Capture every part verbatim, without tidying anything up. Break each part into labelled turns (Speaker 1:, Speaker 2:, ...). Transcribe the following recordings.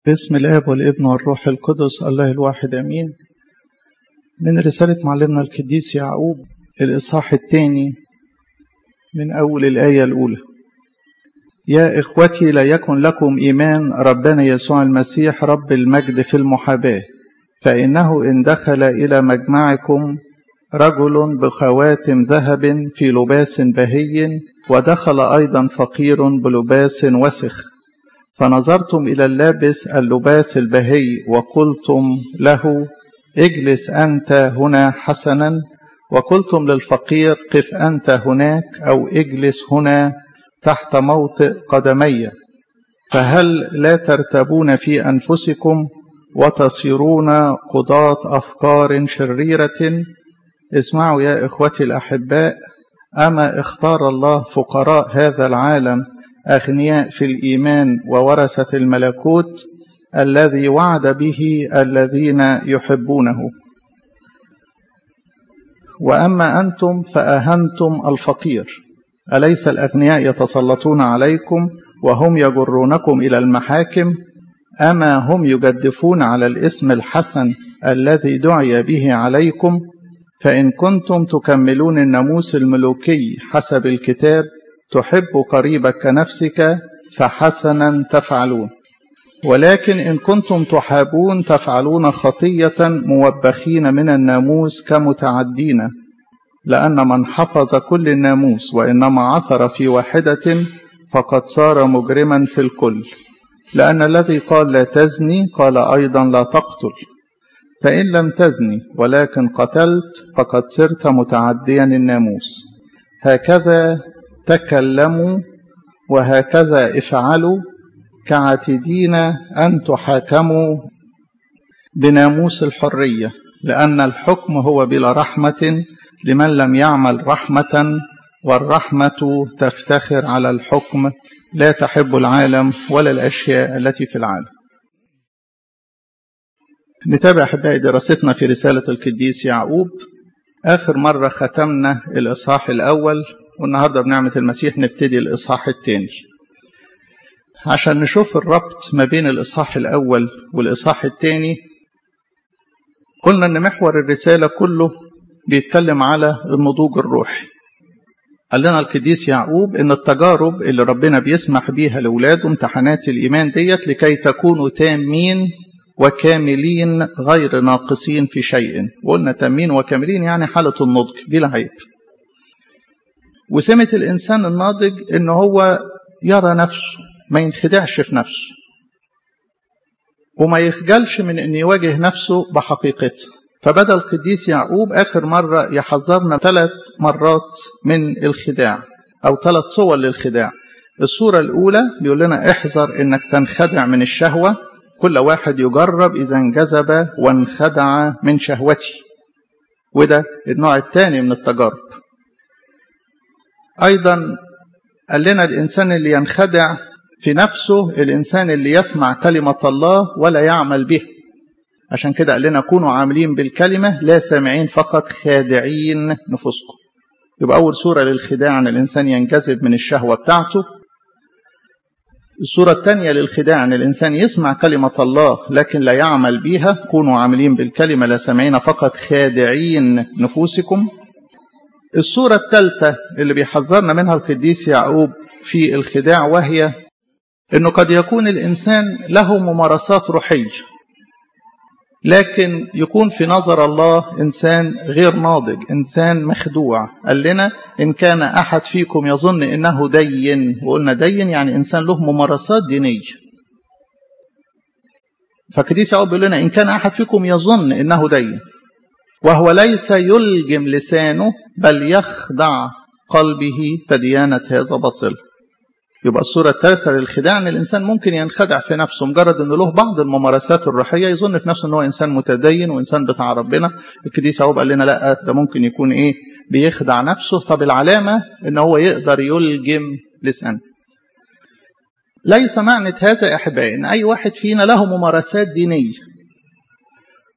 Speaker 1: باسم الآب والابن والروح القدس الله الواحد أمين. من رسالة معلمنا القديس يعقوب الإصحاح الثاني من أول الآية الأولى. يا إخوتي، لا يكن لكم إيمان ربنا يسوع المسيح رب المجد في المحاباة، فإنه إن دخل إلى مجمعكم رجل بخواتم ذهب في لباس بهي، ودخل أيضا فقير بلباس وسخ، فنظرتم إلى اللابس اللباس البهي وقلتم له اجلس أنت هنا حسنا، وقلتم للفقير قف أنت هناك أو اجلس هنا تحت موطئ قدمي، فهل لا ترتبون في أنفسكم وتصيرون قضاة أفكار شريرة؟ اسمعوا يا إخوتي الأحباء، أما اختار الله فقراء هذا العالم أغنياء في الإيمان وورثة الملكوت الذي وعد به الذين يحبونه. وأما أنتم فأهنتم الفقير، أليس الأغنياء يتسلطون عليكم وهم يجرونكم إلى المحاكم؟ أما هم يجدفون على الاسم الحسن الذي دعي به عليكم؟ فإن كنتم تكملون الناموس الملوكي حسب الكتاب، تحب قريبك كنفسك، فحسنا تفعلون. ولكن إن كنتم تحابون تفعلون خطية موبخين من الناموس كمتعدين، لأن من حفظ كل الناموس وإنما عثر في واحدة فقد صار مجرما في الكل. لأن الذي قال لا تزني قال أيضا لا تقتل، فإن لم تزني ولكن قتلت فقد صرت متعديا الناموس. هكذا تكلموا وهكذا افعلوا، كعاتدين أن تحاكموا بناموس الحرية، لأن الحكم هو بلا رحمة لمن لم يعمل رحمة، والرحمة تفتخر على الحكم، لا تحب العالم ولا الأشياء التي في العالم. نتابع أحبائي دراستنا في رسالة القديس يعقوب. آخر مرة ختمنا الإصحاح الأول، والنهاردة بنعمة المسيح نبتدي الإصحاح الثاني عشان نشوف الربط ما بين الإصحاح الأول والإصحاح الثاني. قلنا أن محور الرسالة كله بيتكلم على النضوج الروحي. قال لنا القديس يعقوب إن التجارب اللي ربنا بيسمح بيها لأولاده، امتحانات الإيمان ديت، لكي تكونوا تامين وكاملين غير ناقصين في شيء. وقلنا تامين وكاملين يعني حالة النضج بلا عيب. وسمة الإنسان الناضج إنه هو يرى نفسه، ما ينخدعش في نفسه، وما يخجلش من أن يواجه نفسه بحقيقته. فبدأ القديس يعقوب آخر مرة يحذرنا ثلاث مرات من الخداع، أو ثلاث صور للخداع. الصورة الأولى بيقول لنا احذر إنك تنخدع من الشهوة، كل واحد يجرب إذا انجذب وانخدع من شهوته، وده النوع الثاني من التجارب. أيضا قال لنا الإنسان اللي ينخدع في نفسه الإنسان اللي يسمع كلمة الله ولا يعمل به. عشان كده قال لنا كونوا عاملين بالكلمة لا سامعين فقط خادعين نفسكم. يبقى أول صورة للخداع أن الإنسان ينجذب من الشهوة بتاعته. الصورة الثانية للخداع أن الإنسان يسمع كلمة الله لكن لا يعمل بيها. كونوا عاملين بالكلمة لا سامعين فقط خادعين نفوسكم. الصورة الثالثة اللي بيحذرنا منها القديس يعقوب في الخداع، وهي أنه قد يكون الإنسان له ممارسات روحية لكن يكون في نظر الله إنسان غير ناضج، إنسان مخدوع. قال لنا إن كان أحد فيكم يظن إنه دين، وقلنا دين يعني إنسان له ممارسات دينية. فالقديس يعقوب بيقول لنا إن كان أحد فيكم يظن إنه دين وهو ليس يلجم لسانه بل يخدع قلبه، فديانة هذا باطل. يبقى الصورة الثالثة للخداع أن الإنسان ممكن ينخدع في نفسه مجرد أنه له بعض الممارسات الروحية، يظن في نفسه أنه إنسان متدين وإنسان بتاع ربنا. القديس يعقوب قال لنا لا، ده ممكن يكون إيه؟ بيخدع نفسه. طب العلامة أنه هو يقدر يلجم لسانه. ليس معنى هذا يا أحبائي أن أي واحد فينا له ممارسات دينية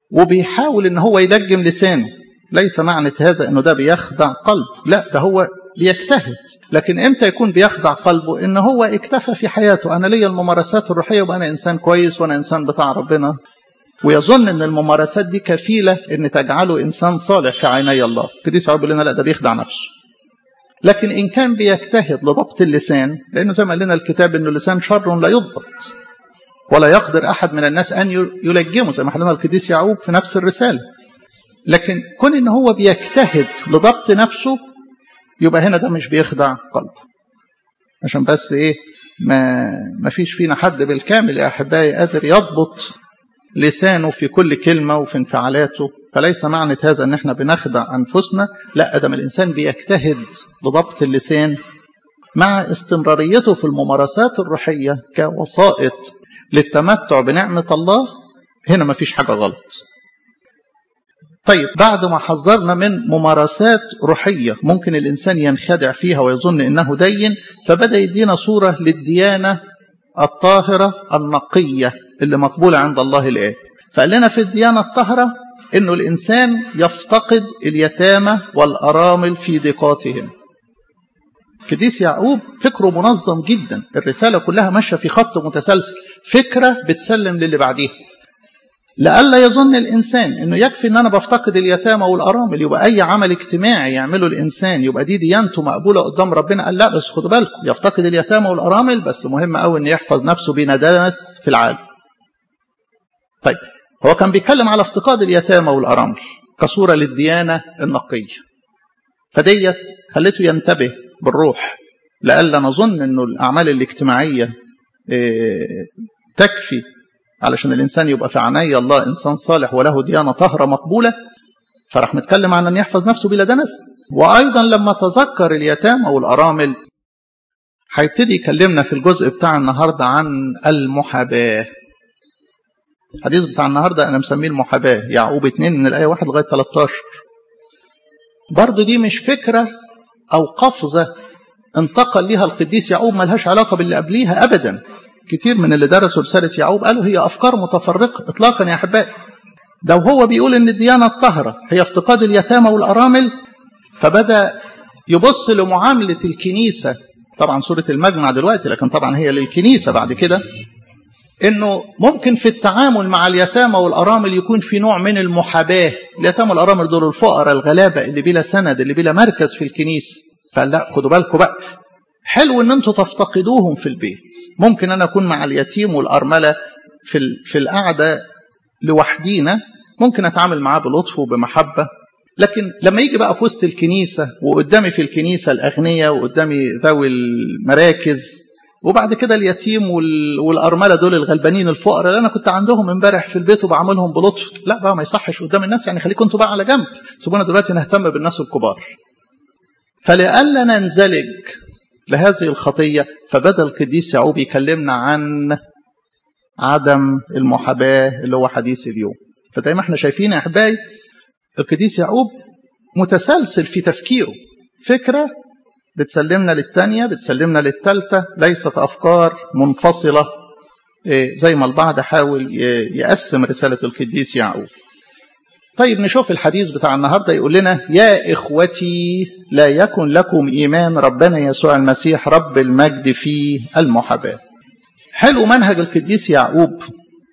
Speaker 1: وبيحاول أنه هو يلجم لسانه، ليس معنى هذا أنه ده بيخدع قلب. لا، ده هو بيجتهد. لكن امتى يكون بيخدع قلبه؟ ان هو اكتفى في حياته، انا ليا الممارسات الروحيه وبقى انا انسان كويس وانا انسان بتاع ربنا، ويظن ان الممارسات دي كفيله ان تجعله انسان صالح في عيني الله. القديس يعقوب بيقول لنا لا، ده بيخدع نفسه. لكن ان كان بيجتهد لضبط اللسان، لانه زي ما قال لنا الكتاب انه اللسان شر لا يضبط ولا يقدر احد من الناس ان يلجمه، زي ما قال لنا القديس يعقوب في نفس الرساله. لكن كون ان هو بيجتهد لضبط نفسه، يبقى هنا ده مش بيخدع قلبه. عشان بس ايه، ما ما فيش فينا حد بالكامل يا احبائي قادر يضبط لسانه في كل كلمه وفي انفعالاته، فليس معنى هذا ان احنا بنخدع انفسنا، لا، ده الانسان بيجتهد لضبط اللسان مع استمراريته في الممارسات الروحيه كوسائط للتمتع بنعمه الله. هنا ما فيش حاجه غلط. طيب، بعد ما حذرنا من ممارسات روحية ممكن الإنسان ينخدع فيها ويظن إنه دين، فبدأ يدينا صورة للديانة الطاهرة النقية اللي مقبولة عند الله الآن. فقال لنا في الديانة الطاهرة إنه الإنسان يفتقد اليتامى والأرامل في ضيقاتهم. القديس يعقوب فكره منظم جدا، الرسالة كلها ماشية في خط متسلسل، فكرة بتسلم للي بعديها. لألا يظن الإنسان إنه يكفي إن أنا بفتقد اليتامى والأرامل يبقى أي عمل اجتماعي يعمله الإنسان يبقى دي ديانته مقبولة قدام ربنا. قال لا، بس خدوا بالكم، يفتقد اليتامى والأرامل بس مهم قوي إن يحفظ نفسه بندنس في العالم. طيب، هو كان بيتكلم على افتقاد اليتامى والأرامل كصورة للديانة النقية، فديت خلته ينتبه بالروح لألا نظن إنه الأعمال الاجتماعية تكفي علشان الإنسان يبقى في عناية الله إنسان صالح وله ديانة طاهرة مقبولة. فرح نتكلم عن أن يحفظ نفسه بلا دنس. وأيضا لما تذكر اليتامى والأرامل هيبتدي يكلمنا في الجزء بتاع النهاردة عن المحاباة. الحديث بتاع النهاردة أنا مسميه المحاباة، يعقوب اتنين من الآية واحد لغاية ثلاثة عشر. برضو دي مش فكرة أو قفزة انتقل لها القديس يعقوب ملهاش علاقة باللي قبليها أبدا. كتير من اللي درسوا رسالة يعقوب قالوا هي أفكار متفرقة إطلاقا يا أحبائي. ده وهو بيقول إن الديانة الطاهرة هي افتقاد اليتامى والأرامل، فبدأ يبص لمعاملة الكنيسة، طبعا سورة المجمع دلوقتي لكن طبعا هي للكنيسة بعد كده، إنه ممكن في التعامل مع اليتامى والأرامل يكون في نوع من المحاباة. اليتامى والأرامل دول الفقراء الغلابة اللي بلا سند اللي بلا مركز في الكنيسة. فقال لا، خدوا بالكم بقى، حلو ان انتوا تفتقدوهم في البيت. ممكن انا اكون مع اليتيم والارمله في في القعده لوحدينا، ممكن اتعامل معاه بلطف وبمحبه. لكن لما يجي بقى في وسط الكنيسه وقدامي في الكنيسه الاغنياء وقدامي ذوي المراكز، وبعد كده اليتيم والارمله دول الغلبانين الفقراء اللي انا كنت عندهم امبارح في البيت وبعاملهم بلطف، لا بقى ما يصحش قدام الناس. يعني خليكم انتوا بقى على جنب، سيبونا دلوقتي نهتم بالناس الكبار. فلألا ننزلج لهذه الخطية فبدأ القديس يعقوب يكلمنا عن عدم المحاباة اللي هو حديث اليوم. فزي ما احنا شايفين يا أحبائي، القديس يعقوب متسلسل في تفكيره، فكرة بتسلمنا للتانية بتسلمنا للتالتة، ليست أفكار منفصلة زي ما البعض حاول يقسم رسالة القديس يعقوب. طيب نشوف الحديث بتاع النهاردة. يقول لنا يا إخوتي لا يكن لكم إيمان ربنا يسوع المسيح رب المجد في المحاباة. حلو منهج القديس يعقوب،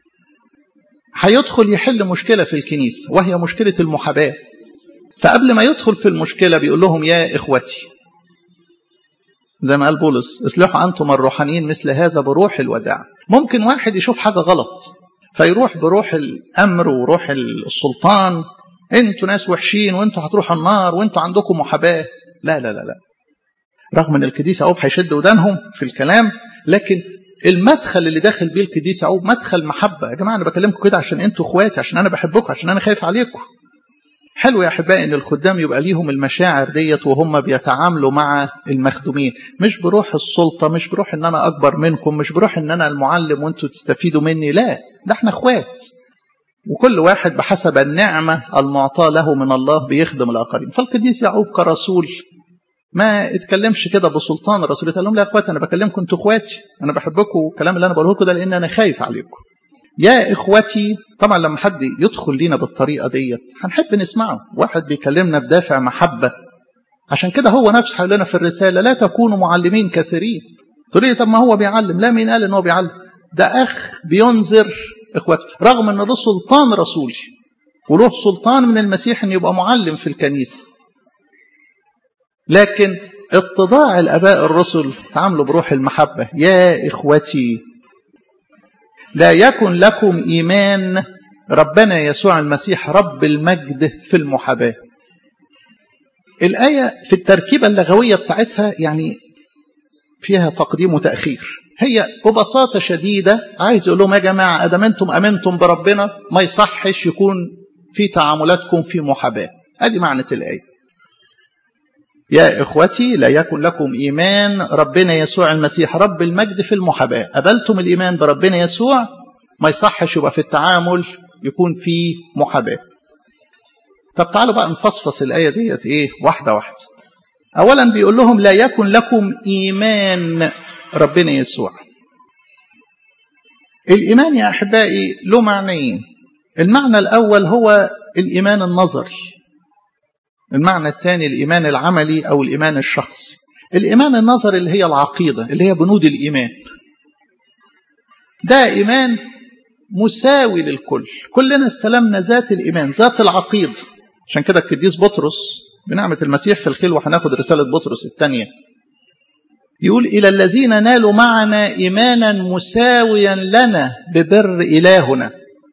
Speaker 1: هيدخل يحل مشكلة في الكنيسة وهي مشكلة المحاباة. فقبل ما يدخل في المشكلة بيقول لهم يا إخوتي، زي ما قال بولس اصلحوا أنتم الروحانيين مثل هذا بروح الوداع. ممكن واحد يشوف حاجة غلط فيروح بروح الأمر وروح السلطان، انتوا ناس وحشين وانتوا هتروحوا النار وانتوا عندكم محاباة. لا لا لا لا، رغم ان القديس يعقوب هيشد ودانهم في الكلام، لكن المدخل اللي داخل بيه القديس يعقوب مدخل محبة. يا جماعة أنا بكلمكم كده عشان انتوا اخواتي، عشان انا بحبكم، عشان انا خايف عليكم. حلو يا أحبائي ان الخدام يبقى ليهم المشاعر ديت وهم بيتعاملوا مع المخدومين، مش بروح السلطة، مش بروح ان انا اكبر منكم، مش بروح ان انا المعلم وانتوا تستفيدوا مني. لا، ده احنا اخوات، وكل واحد بحسب النعمة المعطاة له من الله بيخدم الآخرين. فالقديس يعقوب كرسول ما اتكلمش كده بسلطان الرسول، قال لهم لا يا اخواتي انا بكلمكم انتوا اخواتي، انا بحبكم، والكلام اللي انا بقوله لكم ده لان انا خايف عليكم. يا إخوتي، طبعا لما حد يدخل لينا بالطريقة ديت هنحب نسمعه. واحد بيكلمنا بدافع محبة عشان كده هو نفسه هيقول لنا في الرسالة لا تكونوا معلمين كثيرين. تقول لي طب ما هو بيعلم. لا، مين قال ان هو بيعلم؟ ده أخ بينذر إخواته، رغم ان له سلطان رسولي وله سلطان من المسيح ان يبقى معلم في الكنيسة، لكن اتضاع الآباء الرسل تعاملوا بروح المحبة. يا إخوتي لا يكن لكم إيمان ربنا يسوع المسيح رب المجد في المحاباة. الآية في التركيبة اللغوية بتاعتها يعني فيها تقديم وتأخير. هي ببساطة شديدة عايز يقول لهم يا جماعة أدام أنتم أمنتم بربنا ما يصحش يكون في تعاملاتكم في محاباة. هذه معنى الآية. يا إخوتي لا يكن لكم إيمان ربنا يسوع المسيح رب المجد في المحاباة. قبلتم الإيمان بربنا يسوع ما يصحش يبقى في التعامل يكون في محاباة. طب تعالوا بقى نفصفص الآية ديت إيه واحدة واحدة. أولا بيقول لهم لا يكن لكم إيمان ربنا يسوع. الإيمان يا أحبائي له معنيين. المعنى الأول هو الإيمان النظري، المعنى الثاني الإيمان العملي أو الإيمان الشخصي. الإيمان النظري اللي هي العقيدة اللي هي بنود الإيمان، ده إيمان مساوي للكل، كلنا استلمنا ذات الإيمان ذات العقيدة. عشان كده القديس بطرس بنعمة المسيح في الخلوة هناخد رسالة بطرس الثانية يقول إلى الذين نالوا معنا إيمانا مساويا لنا ببر إلهنا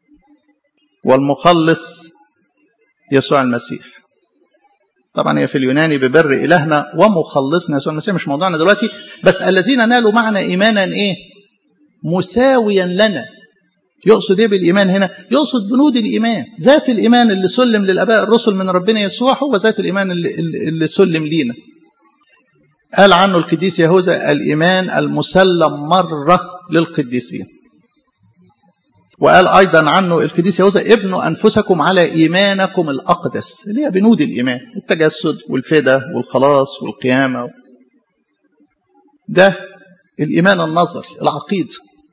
Speaker 1: والمخلص يسوع المسيح. طبعا هي في اليوناني ببر إلهنا ومخلصنا يسوع المسيح، مش موضوعنا دلوقتي، بس الذين نالوا معنا إيمانا إيه؟ مساويا لنا. يقصد إيه بالإيمان هنا؟ يقصد بنود الإيمان، ذات الإيمان اللي سلم للآباء الرسل من ربنا يسوع هو ذات الإيمان اللي, اللي سلم لينا. قال عنه القديس يهوذا الإيمان المسلم مرة للقديسين. وقال أيضا عنه القديس يهوذا ابنوا أنفسكم على إيمانكم الأقدس، اللي هي بنود الإيمان، التجسد والفداء والخلاص والقيامة. ده الإيمان النظري العقيدة.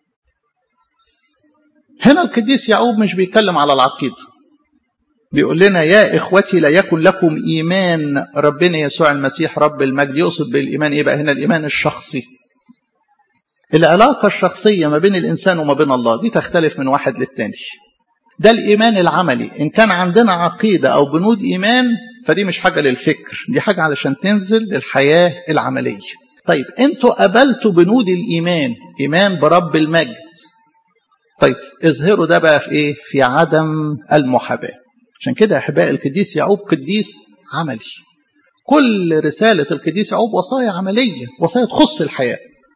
Speaker 1: هنا القديس يعقوب مش بيتكلم على العقيدة، بيقول لنا يا إخوتي لا يكن لكم إيمان ربنا يسوع المسيح رب المجد. يقصد بالإيمان إيه بقى هنا؟ الإيمان الشخصي. العلاقة الشخصية ما بين الإنسان وما بين الله دي تختلف من واحد للتاني. ده الإيمان العملي. إن كان عندنا عقيدة أو بنود إيمان فدي مش حاجة للفكر، دي حاجة علشان تنزل للحياة العملية. طيب أنتوا قبلتوا بنود الإيمان، إيمان برب المجد. طيب اظهروا ده بقى في إيه؟ في عدم المحاباة. عشان كده أحباء القديس يعقوب قديس عملي. كل رسالة القديس يعقوب وصايا عملية، وصايا تخص الحياة.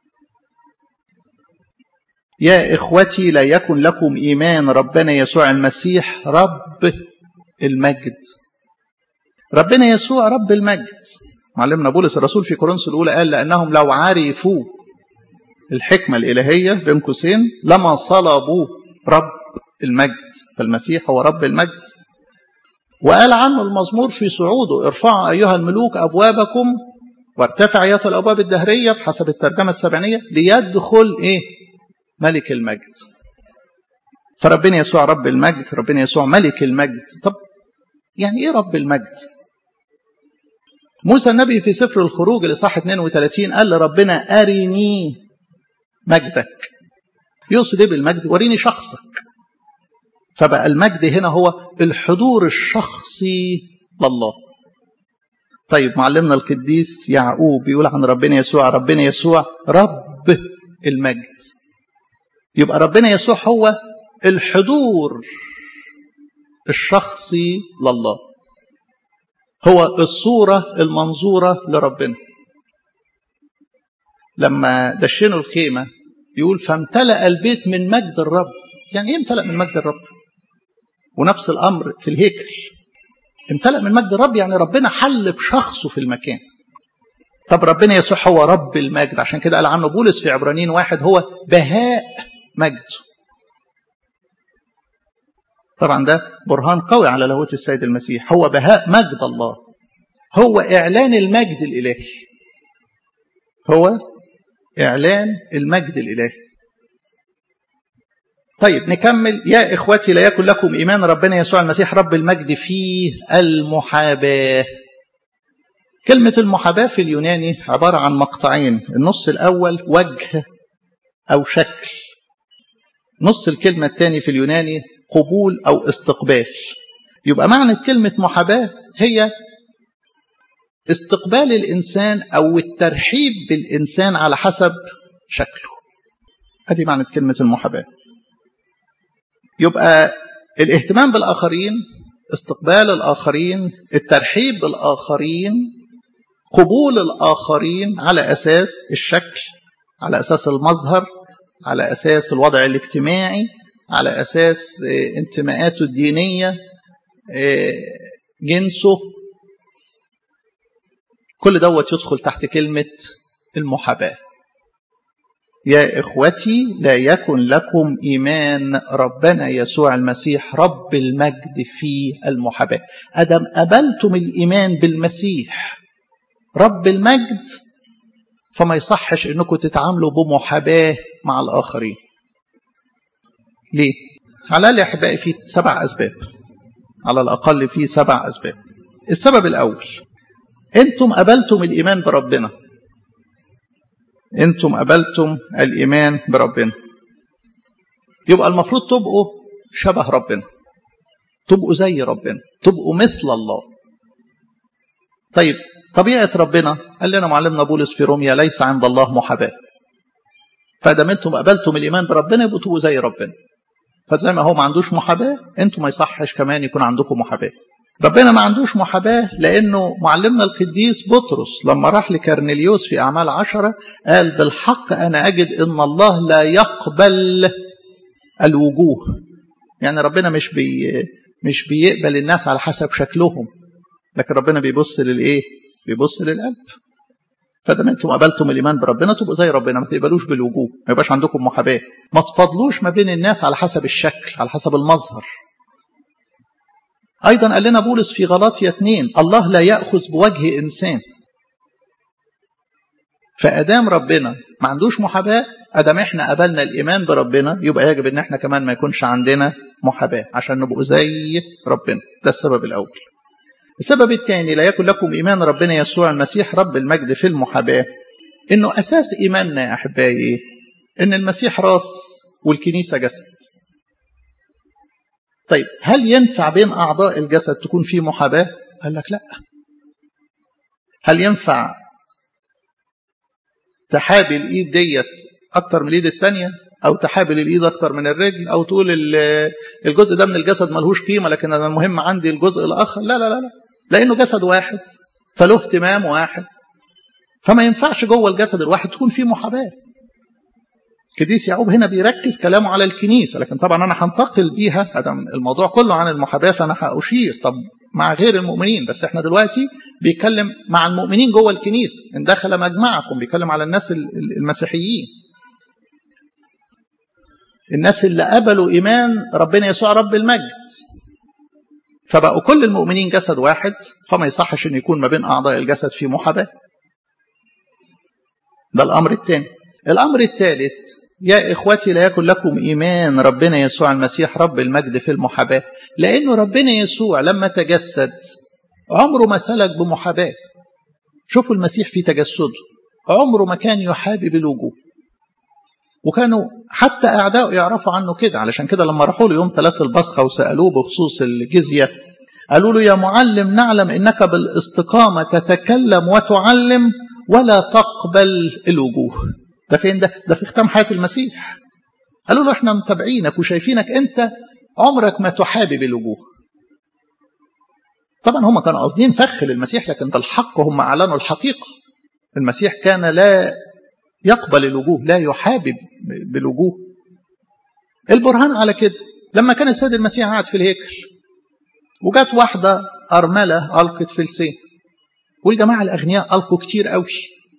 Speaker 1: يا إخوتي لا يكن لكم إيمان ربنا يسوع المسيح رب المجد. ربنا يسوع رب المجد. معلمنا بولس الرسول في كورنثوس الأولى قال لأنهم لو عرفوا الحكمة الإلهية بين قوسين لما صلبوا رب المجد، فالمسيح هو رب المجد. وقال عنه المزمور في صعوده ارفعوا أيها الملوك أبوابكم وارتفع أيها الأبواب الدهرية بحسب الترجمة السبعينية ليدخل إيه؟ ملك المجد. فربنا يسوع رب المجد، ربنا يسوع ملك المجد. طب يعني إيه رب المجد؟ موسى النبي في سفر الخروج الإصحاح اثنين وثلاثين قال لربنا أرني مجدك. يقصد إيه بالمجد؟ وريني شخصك. فبقى المجد هنا هو الحضور الشخصي لله. طيب معلمنا القديس يعقوب بيقول عن ربنا يسوع ربنا يسوع رب المجد. يبقى ربنا يسوع هو الحضور الشخصي لله، هو الصورة المنظورة لربنا. لما دشنوا الخيمة يقول فامتلأ البيت من مجد الرب. يعني ايه امتلأ من مجد الرب؟ ونفس الأمر في الهيكل، امتلأ من مجد الرب يعني ربنا حل بشخصه في المكان. طب ربنا يسوع هو رب المجد، عشان كده قال عنه بولس في عبرانيين واحد هو بهاء مجده. طبعا ده برهان قوي على لاهوت السيد المسيح. هو بهاء مجد الله، هو إعلان المجد الإلهي، هو إعلان المجد الإلهي. طيب نكمل. يا إخوتي لا يكن لكم إيمان ربنا يسوع المسيح رب المجد فيه المحاباة. كلمة المحاباة في اليوناني عبارة عن مقطعين، النص الأول وجه أو شكل، نص الكلمة الثاني في اليوناني قبول أو استقبال. يبقى معنى كلمة محاباة هي استقبال الإنسان أو الترحيب بالإنسان على حسب شكله. هذه معنى كلمة المحاباة. يبقى الاهتمام بالآخرين، استقبال الآخرين، الترحيب بالآخرين، قبول الآخرين على أساس الشكل، على أساس المظهر، على أساس الوضع الاجتماعي، على أساس انتماءاته الدينية، جنسه، كل دوت يدخل تحت كلمة المحاباة. يا إخوتي لا يكن لكم إيمان ربنا يسوع المسيح رب المجد في المحاباة. أدم قبلتم الإيمان بالمسيح رب المجد، فما يصحش أنكم تتعاملوا بمحاباة مع الآخرين. ليه؟ على الأقل يا أحبائي في سبع أسباب، على الأقل في سبع أسباب. السبب الأول، أنتم قبلتم الإيمان بربنا، أنتم قبلتم الإيمان بربنا، يبقى المفروض تبقوا شبه ربنا، تبقوا زي ربنا، تبقوا مثل الله. طيب طبيعة ربنا قال لنا معلمنا بولس في روميا ليس عند الله محاباة، فدام أنتم قبلتم الإيمان بربنا يبقوا تبقوا زي ربنا. فزي ما هو ما عندوش محاباة، أنتم ما يصحش كمان يكون عندكم محاباة. ربنا ما عندوش محاباة لأنه معلمنا القديس بطرس لما راح لكرنيليوس في أعمال عشرة قال بالحق أنا أجد إن الله لا يقبل الوجوه. يعني ربنا مش بي مش بيقبل الناس على حسب شكلهم، لكن ربنا بيبص للإيه؟ بيبص للقلب. فدام انتم قبلتم الإيمان بربنا تبقوا زي ربنا، ما تقبلوش بالوجوه، ما يبقاش عندكم محاباة، ما تفضلوش ما بين الناس على حسب الشكل، على حسب المظهر. أيضا قال لنا بولس في غلاطية اثنين الله لا يأخذ بوجه إنسان. فأدام ربنا ما عندوش محاباة، أدام إحنا قبلنا الإيمان بربنا يبقى يجب إن إحنا كمان ما يكونش عندنا محاباة عشان نبقوا زي ربنا. ده السبب الأول. السبب الثاني لا يكن لكم إيمان ربنا يسوع المسيح رب المجد في المحاباة، إنه أساس إيماننا يا أحبائي إن المسيح راس والكنيسة جسد. طيب هل ينفع بين أعضاء الجسد تكون فيه محاباة؟ قال لك لا. هل ينفع تحابي الإيد ديت أكتر من الإيد التانية، أو تحابل الإيد أكتر من الرجل، أو تقول الجزء ده من الجسد ملهوش قيمة لكن أنا المهم عندي الجزء الآخر؟ لا لا لا لا، لأنه جسد واحد فله اهتمام واحد، فما ينفعش جوه الجسد الواحد تكون فيه محاباة. قديس يعقوب هنا بيركز كلامه على الكنيسة، لكن طبعا أنا هنتقل بيها، هذا الموضوع كله عن المحاباة فأنا هأشير طب مع غير المؤمنين، بس احنا دلوقتي بيتكلم مع المؤمنين جوه الكنيسة. إن دخل مجمعكم بيتكلم على الناس المسيحيين، الناس اللي قبلوا إيمان ربنا يسوع رب المجد، فبقوا كل المؤمنين جسد واحد، فما يصحش أن يكون ما بين أعضاء الجسد في محاباة. ده الأمر الثاني. الأمر الثالث يا إخوتي لا يكن لكم إيمان ربنا يسوع المسيح رب المجد في المحاباة، لأنه ربنا يسوع لما تجسد عمره ما سلك بمحاباة. شوفوا المسيح في تجسده عمره ما كان يحابي بالوجوه، وكانوا حتى أعداء يعرفوا عنه كده. علشان كده لما راحوا له يوم ثلاث البصخة وسألوه بخصوص الجزية قالوا له يا معلم نعلم إنك بالاستقامة تتكلم وتعلم ولا تقبل الوجوه. ده فين ده؟ ده في ختام حياة المسيح. قالوا له احنا متابعينك وشايفينك انت عمرك ما تحابي بالوجوه. طبعا هم كانوا قاصدين فخ للمسيح، لكن بالحق هم أعلنوا الحقيقة. المسيح كان لا يقبل الوجوه، لا يحابب بالوجوه. البرهان على كده لما كان السيد المسيح قاعد في الهيكل وجات واحدة أرملة ألقت فلسين، والجماعة الأغنياء ألقوا كتير قوي.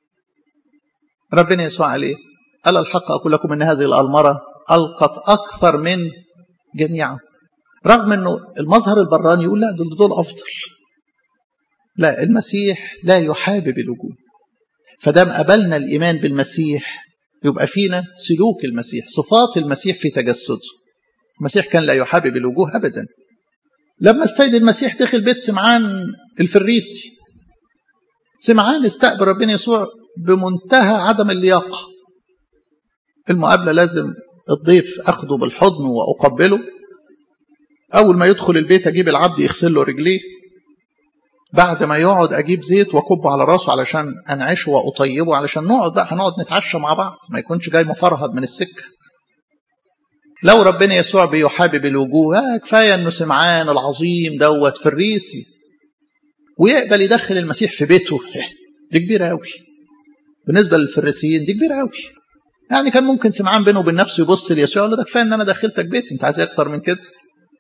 Speaker 1: ربنا يسوع عليه قال الحق أقول لكم إن هذه الألمرة ألقت أكثر من جميعا، رغم أنه المظهر البراني يقول لا دول دول أفضل. لا، المسيح لا يحابب الوجوه. فدام قبلنا الإيمان بالمسيح يبقى فينا سلوك المسيح، صفات المسيح في تجسده. المسيح كان لا يحابب الوجوه أبدا. لما السيد المسيح دخل بيت سمعان الفريسي سمعان استقبل ربنا يسوع بمنتهى عدم اللياقة. المقابلة لازم الضيف أخده بالحضن وأقبله، أول ما يدخل البيت أجيب العبد يغسل له رجليه، بعد ما يقعد أجيب زيت وأكبه على راسه علشان أنعشه وأطيبه، علشان نقعد بقى هنقعد نتعشى مع بعض، ما يكونش جاي مفرهد من السكة. لو ربنا يسوع بيحابب الوجوه، آه كفاية أنه سمعان العظيم دوت فريسي ويقبل يدخل المسيح في بيته، دي كبيرة أوي بالنسبة للفريسيين، دي كبيرة أوي. يعني كان ممكن سمعان بينه وبين نفسه يبص ليسوع يقول له ده كفاية ان انا دخلتك بيتي، انت عايز اكتر من كده؟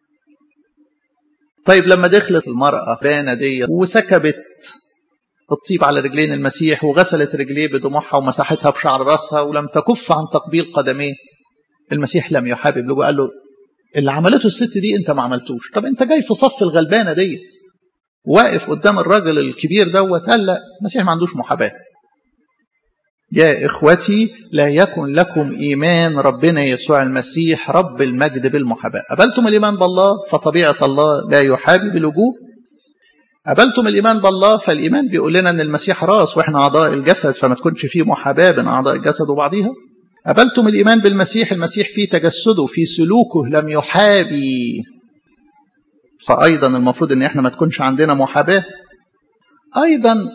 Speaker 1: طيب لما دخلت المرأة بانة دي وسكبت الطيب على رجلين المسيح وغسلت رجليه بدموعها ومسحتها بشعر راسها ولم تكف عن تقبيل قدميه، المسيح لم يحابب له، قال له اللي عملته الست دي انت ما عملتوش. طب انت جاي في صف الغلبانة ديت واقف قدام الراجل الكبير دوت، قال لا، المسيح ما عندوش محاباة. يا إخوتي لا يكن لكم إيمان ربنا يسوع المسيح رب المجد بالمحاباة. قبلتم الإيمان بالله فطبيعة الله لا يحابب الوجوه. قبلتم الإيمان بالله فالإيمان بيقول لنا أن المسيح راس وإحنا أعضاء الجسد، فما تكونش فيه محاباة بين أعضاء الجسد وبعضها. قبلتم الإيمان بالمسيح، المسيح في تجسده في سلوكه لم يحابي، فأيضا المفروض أن إحنا ما تكونش عندنا محاباة. أيضا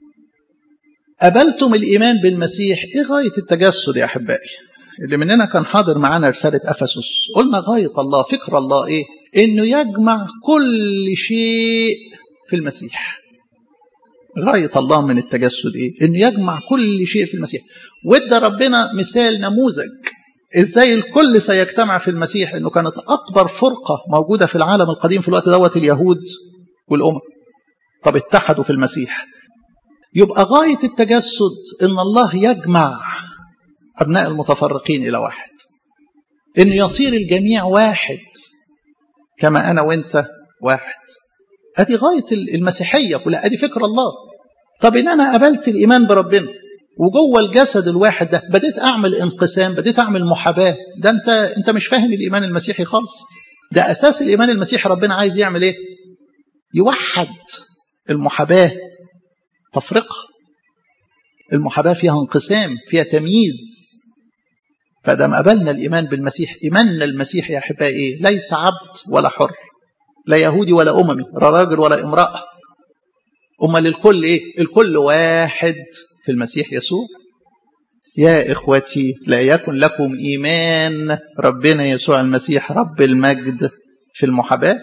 Speaker 1: قبلتم الإيمان بالمسيح، إيه غاية التجسد يا أحبائي؟ اللي مننا كان حاضر معانا رسالة أفسس، قلنا غاية الله فكر الله إيه؟ إنه يجمع كل شيء في المسيح. غاية الله من التجسد إيه؟ إنه يجمع كل شيء في المسيح. وإدى ربنا مثال نموذج إزاي الكل سيجتمع في المسيح، إنه كانت أكبر فرقة موجودة في العالم القديم في الوقت دوت اليهود والأمم، طب اتحدوا في المسيح. يبقى غاية التجسد إن الله يجمع أبناء المتفرقين إلى واحد، إنه يصير الجميع واحد كما أنا وإنت واحد. أدي غاية المسيحية كلها، أدي فكر الله. طب إن أنا قبلت الإيمان بربنا وجوه الجسد الواحد ده بديت أعمل انقسام، بديت أعمل محاباة، ده أنت أنت مش فاهم الإيمان المسيحي خالص. ده أساس الإيمان المسيحي، ربنا عايز يعمل إيه؟ يوحد المحاباة. تفرقة، المحاباة فيها انقسام، فيها تمييز. فدام قبلنا الإيمان بالمسيح، إيماننا المسيح يا أحبائي إيه؟ ليس عبد ولا حر، لا يهودي ولا أممي، لا راجل ولا امرأة، أمال الكل إيه؟ الكل واحد في المسيح يسوع. يا إخوتي لا يكن لكم إيمان ربنا يسوع المسيح رب المجد في المحاباة.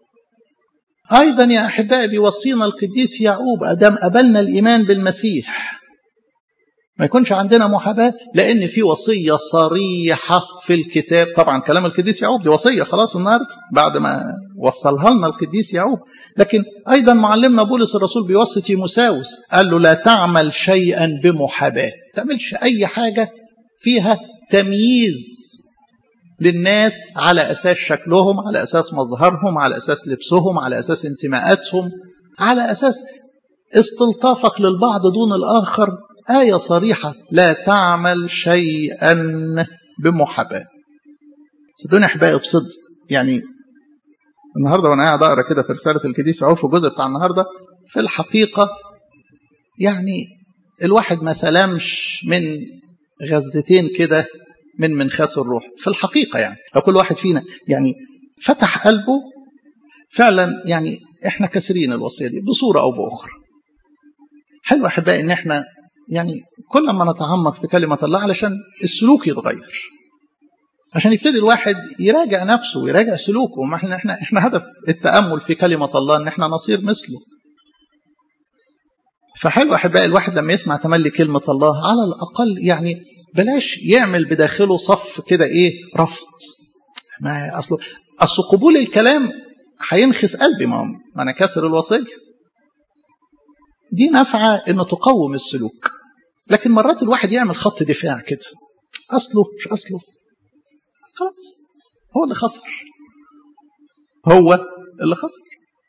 Speaker 1: أيضا يا أحبائي بيوصينا القديس يعقوب، أدام قبلنا الإيمان بالمسيح ما يكونش عندنا محاباة، لأن في وصية صريحة في الكتاب. طبعا كلام القديس يعقوب دي وصية خلاص النهاردة بعد ما وصلها لنا القديس يعقوب، لكن أيضا معلمنا بولس الرسول بيوصي تيموثاوس، قال له لا تعمل شيئا بمحاباة، تعملش أي حاجة فيها تمييز للناس على أساس شكلهم، على أساس مظهرهم، على أساس لبسهم، على أساس انتماءاتهم، على أساس استلطافك للبعض دون الآخر. آية صريحة، لا تعمل شيئا بمحاباة. صدقوني أحبائي بصدق، يعني النهاردة وأنا قاعد أقرأ كده في رسالة القديس يعقوب في الجزء بتاع النهاردة، في الحقيقة يعني الواحد ما سلمش من غزتين كده من منخاس الروح في الحقيقة. يعني لو كل واحد فينا يعني فتح قلبه فعلا، يعني احنا كسرين الوصية دي بصورة أو بأخرى. حلو أحبائي إن احنا يعني كل ما نتعمق في كلمة الله علشان السلوك يتغير، عشان يبتدي الواحد يراجع نفسه ويراجع سلوكه. ما احنا احنا احنا هدف التأمل في كلمة الله ان احنا نصير مثله. فحلو أحبائي الواحد لما يسمع تملي كلمة الله على الأقل يعني بلاش يعمل بداخله صف كده ايه رفض. ما اصله اصل قبول الكلام هينخس قلبي، ما انا كسر الوصية دي نافعة انه تقوم السلوك. لكن مرات الواحد يعمل خط دفاع كده، اصله مش اصله، خلاص هو اللي خسر، هو اللي خسر.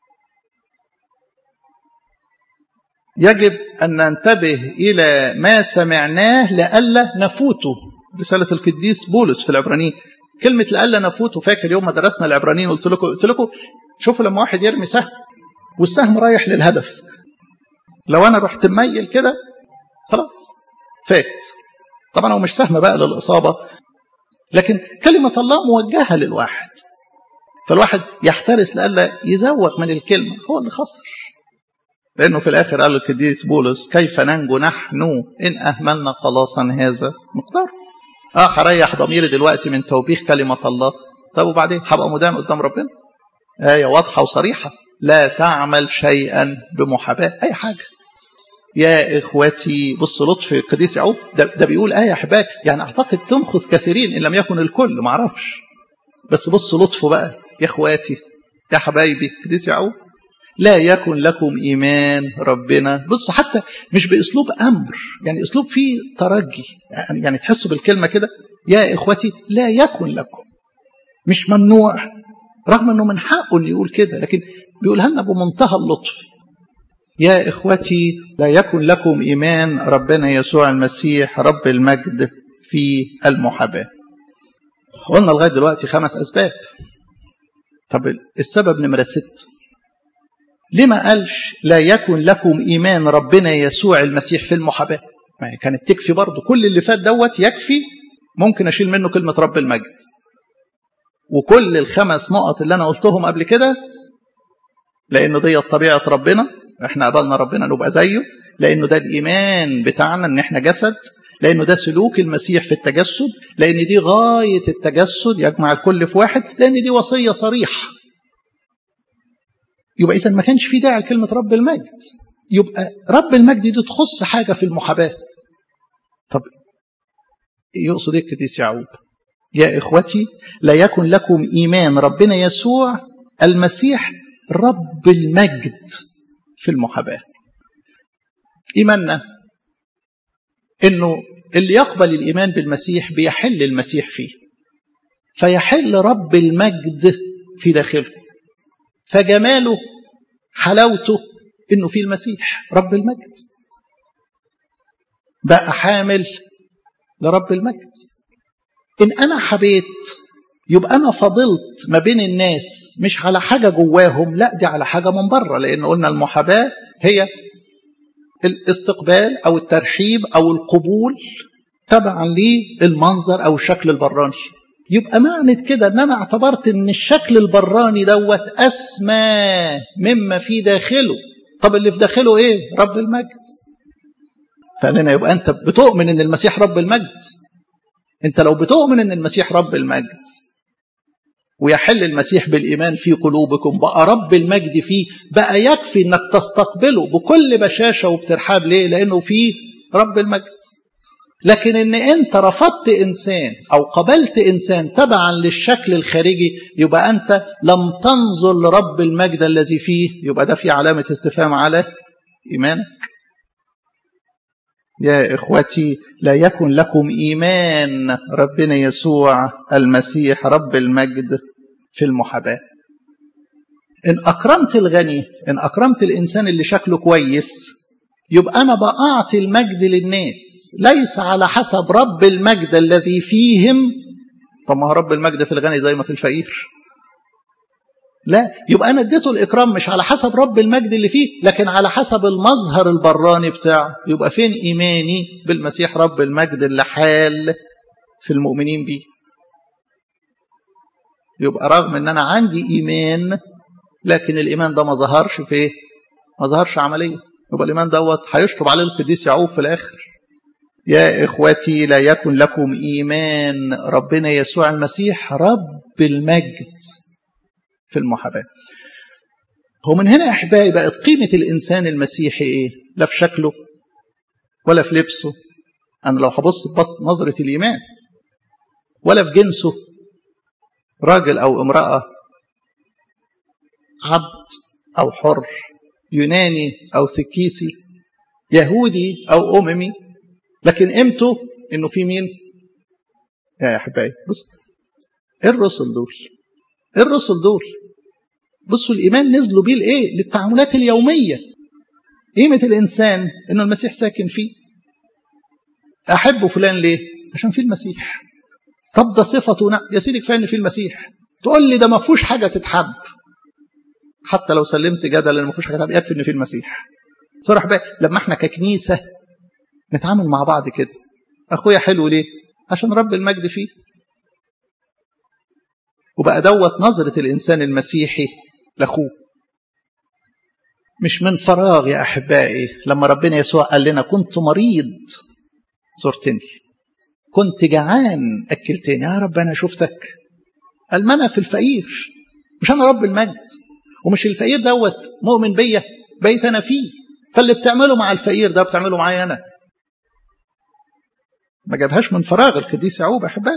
Speaker 1: يجب أن ننتبه إلى ما سمعناه لألا نفوته. رسالة القديس بولس في العبرانيين، كلمة لألا نفوته، فاكر يوم ما درسنا العبرانيين قلت لكم قلت لكم شوفوا لما واحد يرمي سهم والسهم رايح للهدف، لو أنا رحت مميل كده خلاص فات. طبعا هو مش سهم بقى للإصابة، لكن كلمة الله موجهة للواحد، فالواحد يحترس لألا يزوغ من الكلمة، هو اللي خسر. لأنه في الآخر قال القديس بولس كيف ننجو نحن إن أهملنا خلاصا هذا مقدار. آه هريح ضميري دلوقتي من توبيخ كلمة الله، طب وبعدين هبقى مدان قدام ربنا. آية واضحة وصريحة، لا تعمل شيئا بمحاباة أي حاجة. يا إخوتي، بص لطف القديس يعقوب ده, ده بيقول آية أحباب يعني أعتقد تنخذ كثيرين إن لم يكن الكل، ما اعرفش، بس بص لطفه بقى. يا إخواتي يا حبايبي، القديس يعقوب لا يكن لكم إيمان ربنا. بصوا حتى مش بأسلوب أمر، يعني أسلوب فيه ترجي، يعني, يعني تحسوا بالكلمة كده. يا إخوتي لا يكن لكم، مش ممنوع، رغم أنه من حقه أن يقول كده، لكن بيقولها لنا بمنتهى اللطف. يا إخوتي لا يكن لكم إيمان ربنا يسوع المسيح رب المجد في المحاباة. قلنا لغاية دلوقتي خمس أسباب. طب السبب نمرة ست، ليه ما قالش لا يكن لكم إيمان ربنا يسوع المسيح في المحاباة؟ ما كانت تكفي برضو، كل اللي فات دوت يكفي، ممكن أشيل منه كلمة رب المجد، وكل الخمس نقط اللي أنا قلتهم قبل كده، لأنه دي طبيعة ربنا، احنا قبلنا ربنا نبقى زيه، لأنه ده الإيمان بتاعنا ان احنا جسد، لأنه ده سلوك المسيح في التجسد، لأن دي غاية التجسد يجمع الكل في واحد، لأن دي وصية صريحة. يبقى إذا ما كانش في داعي لكلمة رب المجد، يبقى رب المجد دي تخص حاجة في المحاباة. طب يقصد ايه القديس يعقوب؟ يا إخوتي لا يكن لكم إيمان ربنا يسوع المسيح رب المجد في المحاباة. إيماننا إنه اللي يقبل الإيمان بالمسيح بيحل المسيح فيه، فيحل رب المجد في داخله، فجماله حلاوته إنه في المسيح رب المجد، بقى حامل لرب المجد. إن أنا حبيت يبقى أنا فضلت ما بين الناس، مش على حاجة جواهم، لا دي على حاجة من بره، لأن قلنا المحاباة هي الاستقبال أو الترحيب أو القبول تبعا للمنظر أو الشكل البراني. يبقى معنى كده أن أنا اعتبرت أن الشكل البراني دوت أسمى مما في داخله. طب اللي في داخله إيه؟ رب المجد. فلنا يبقى أنت بتؤمن أن المسيح رب المجد. أنت لو بتؤمن أن المسيح رب المجد ويحل المسيح بالإيمان في قلوبكم، بقى رب المجد فيه، بقى يكفي أنك تستقبله بكل بشاشة وبترحاب. ليه؟ لأنه فيه رب المجد. لكن أن أنت رفضت إنسان أو قبلت إنسان تبعا للشكل الخارجي، يبقى أنت لم تنظر لرب المجد الذي فيه، يبقى ده فيه علامة استفهام على إيمانك. يا إخوتي لا يكن لكم إيمان ربنا يسوع المسيح رب المجد في المحاباة. إن أكرمت الغني، إن أكرمت الإنسان اللي شكله كويس، يبقى أنا بأعطي المجد للناس ليس على حسب رب المجد الذي فيهم. طب ما هو رب المجد في الغني زي ما في الفقير، لا، يبقى أنا اديته الإكرام مش على حسب رب المجد اللي فيه، لكن على حسب المظهر البراني بتاعه. يبقى فين إيماني بالمسيح رب المجد اللي حال في المؤمنين بيه؟ يبقى رغم أن أنا عندي إيمان، لكن الإيمان ده ما ظهرش في إيه؟ ما ظهرش عمليا. يبقى الإيمان دوت هيشطب عليه القديس يعقوب في الآخر. يا إخوتي لا يكن لكم إيمان ربنا يسوع المسيح رب المجد في المحاباة. هو من هنا أحبائي بقت قيمة الإنسان المسيحي إيه؟ لا في شكله ولا في لبسه، أنا لو هبص بص نظرة الإيمان، ولا في جنسه، راجل أو امرأة، عبد أو حر، يوناني أو ثكيسي، يهودي أو أممي، لكن قيمته إنه في مين؟ يا أحبائي بص، إيه الرسل دول؟ إيه الرسل دول؟ بصوا الإيمان نزلوا بيه لإيه؟ للتعاملات اليومية. قيمة الإنسان إنه المسيح ساكن فيه. أحب فلان ليه؟ عشان فيه المسيح. طب ده صفته نا. يا سيدي كفاية إن فيه المسيح. تقول لي ده ما فيهوش حاجة تتحب، حتى لو سلمت جدل إن ما فيهوش حاجة تتحب، يكفي إن فيه المسيح. صراحة بقى لما احنا ككنيسة نتعامل مع بعض كده، اخويا حلو ليه؟ عشان رب المجد فيه. وبقى دوت نظرة الإنسان المسيحي لأخوه. مش من فراغ يا أحبائي لما ربنا يسوع قال لنا كنت مريض زرتني، كنت جعان أكلتني. يا رب أنا شفتك. قال ما أنا في الفقير، مش أنا رب المجد، ومش الفقير دوت مؤمن بيا بيت أنا فيه، فاللي بتعمله مع الفقير ده بتعمله معايا أنا. ما جابهاش من فراغ القديس يعقوب أحبائي.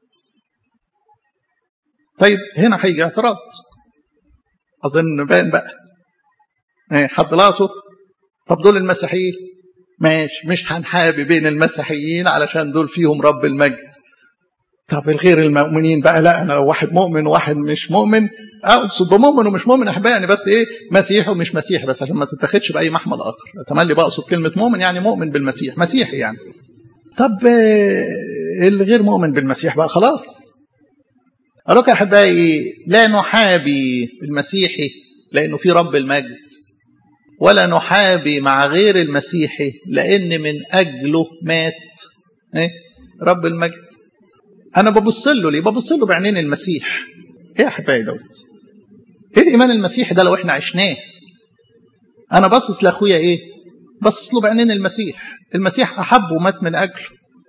Speaker 1: طيب هنا هيجي اعتراض، أظن باين بقى حد لاته. طب دول المسيحيين ماشي، مش هنحابي بين المسيحيين علشان دول فيهم رب المجد. طب الغير المؤمنين بقى، لا انا لو واحد مؤمن وواحد مش مؤمن، اقصد بمؤمن ومش مؤمن احبائي يعني، بس ايه مسيحي ومش مسيحي، بس عشان ما تتاخدش باي محمل اخر. تملي بقصد كلمه مؤمن يعني مؤمن بالمسيح، مسيحي يعني. طب الغير مؤمن بالمسيح بقى خلاص. قال لك يا احبائي لا نحابي المسيحي لانه في رب المجد، ولا نحابي مع غير المسيحي لان من اجله مات ايه رب المجد. انا ببص له ليه؟ ببص له بعينين المسيح. ايه يا احبائي دوت؟ ايه الايمان المسيحي ده لو احنا عشناه؟ انا باصص لاخويا ايه؟ باصص له بعينين المسيح. المسيح احب ومات من اجله،